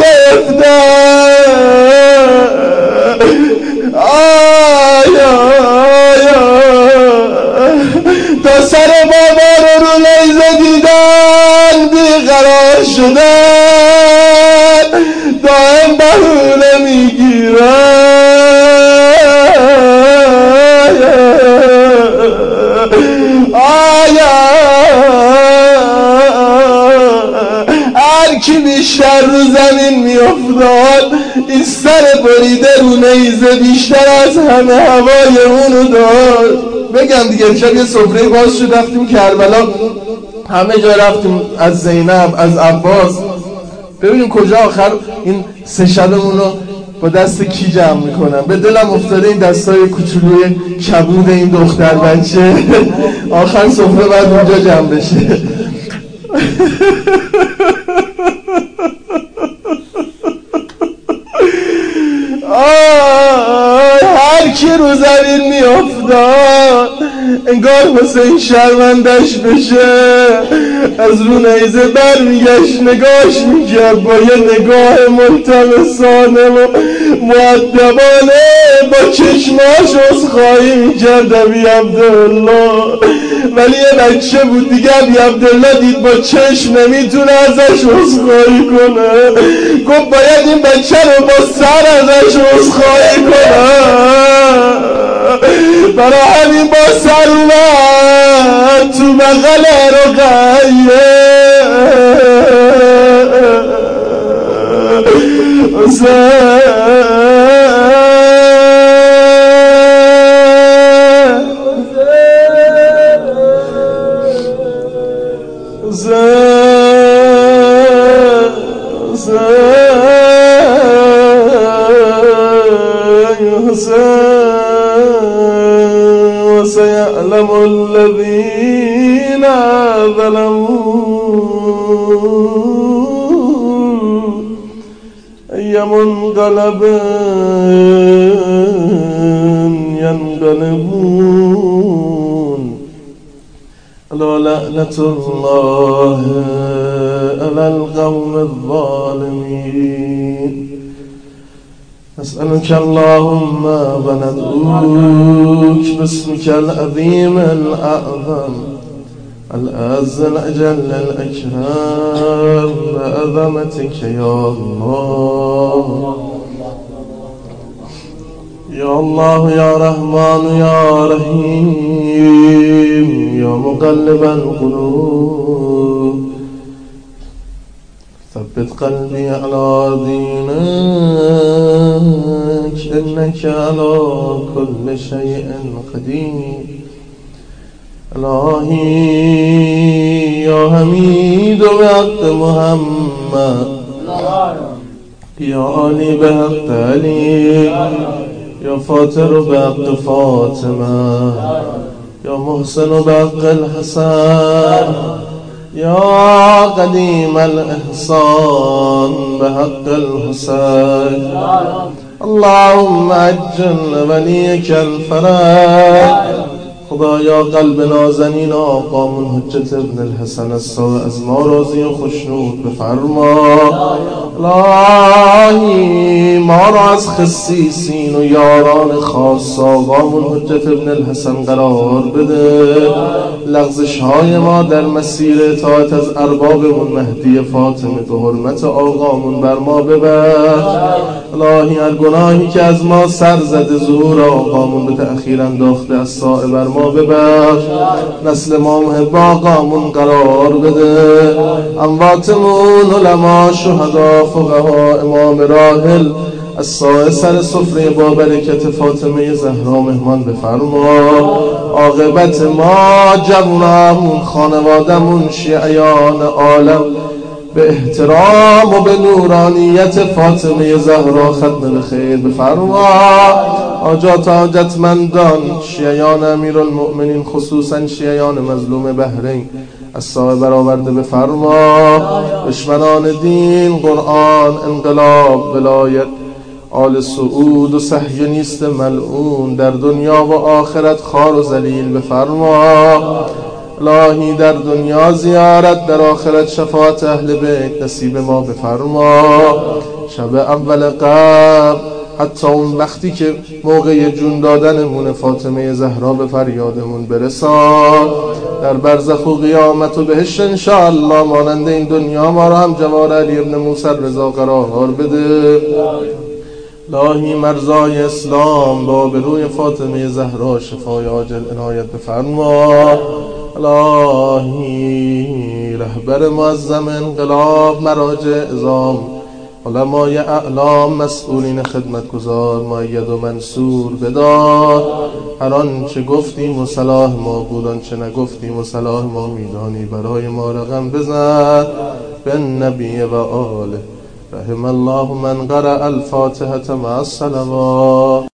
نمیگرفتن. آی تا سر بابا رو نیزه دیدن بیقرار شدن، دائم بهونه میگیرن. هر کی بیشتر رو زمین میافتاد، این سر بریده رو نیزه بیشتر از همه هوای اونو داشت. بگم دیگه امشب یه سفره باز شد، رفتیم کربلا، همه جا رفتیم، از زینب از عباس، ببینیم کجا آخر این 3 شبمون رو با دست کی جمع میکنم. به دلم افتاده این دستای کوچولوی کبود این دختر بچه آخر سفره باید اونجا جمع بشه. هر کی رو زمین میافتاد انگار حسین شرمندش بشه، از رو نیزه بر میگشت نگاش میکرد با یه نگاه ملتمسانه و مؤدبانه، با چشماش عذرخواهی میکرد ابی عبدالله. ولی یه بچه بود دیگه، ابی عبدالله دید با چشم نمیتونه ازش عذرخواهی کنه، گفت باید این بچه رو با سر ازش عذرخواهی کنه. برای همین با سر اومد تو بغل رقیه، وسيعلم الذين ظلموا أي منقلب ينقلبون ألا لعنة الله على القوم الظالمين. نسألك اللهم وندعوك باسمك العظيم الأعظم الأعز الأجل الأكرم بعظمتك يا الله يا الله يا رحمن يا رحيم يا مقلب القلوب ثبت قلبي على دينك إنك على كل شيء قدير. إلهي يا حميد بحق محمد، يا علي بحق علي، يا فاطر بحق فاطمة، يا محسن بحق الحسن، يا قديم الإحسان بحق الحسين. اللهم عجل وليك الفرج. خدایا قلب نازنین آقامون حجت ابن الحسن الساوی از ما راضی و خشنود بفرما. الهی ما را از خصیصین و یاران خاص آقامون حجت ابن الحسن قرار بده. لغزش های ما در مسیر اطاعت از اربابمون مهدی فاطمه به حرمت آقامون بر ما ببر. الهی هر گناهی که از ما سر زده ظهور آقامون به تأخیر انداخته از سائه بر ما ببخش. نسل ما محب آقامون قرار بده. امواتمون علما شهدا فقها امام راحل از سائه سر سفره با برکت فاطمه زهرا مهمان بفرما. عاقبت ما جوانمون خانوادمون شیعیان عالم به احترام و به نورانیت فاطمه زهرا ختم به خیر بفرما. حاجات حاجتمندان شیعیان امیرالمؤمنین خصوصا شیعیان مظلوم بحرین از سایه برآورده بفرما. دشمنان دین، قرآن، انقلاب، ولایت، آل سعود و صهیونیست ملعون در دنیا و آخرت خوار و ذلیل بفرما. الهی در دنیا زیارت، در آخرت شفاعت اهل بیت نصیب ما بفرما. شب اول قبل حتی اون وقتی که موقع جون دادنمون فاطمه زهرا به فریادمون برسان. در برزخ و قیامت و بهشت انشاءالله مانند این دنیا ما را هم جوار علی ابن موسی رضا قرار بده. الهی مرزای اسلام با آبروی فاطمه زهرا شفای عاجل عنایت بفرما. الهی رهبر معظم انقلاب مراجع اعظام علمای اعلام مسئولین خدمتگزار مؤید و منصور بدار هر آنچه گفتیم و صلاح ما بود آنچه نگفتیم و صلاح ما میدانی برای ما رقم بزن به نبی و آله رحم الله من قرأ الفاتحة مع الصلوات.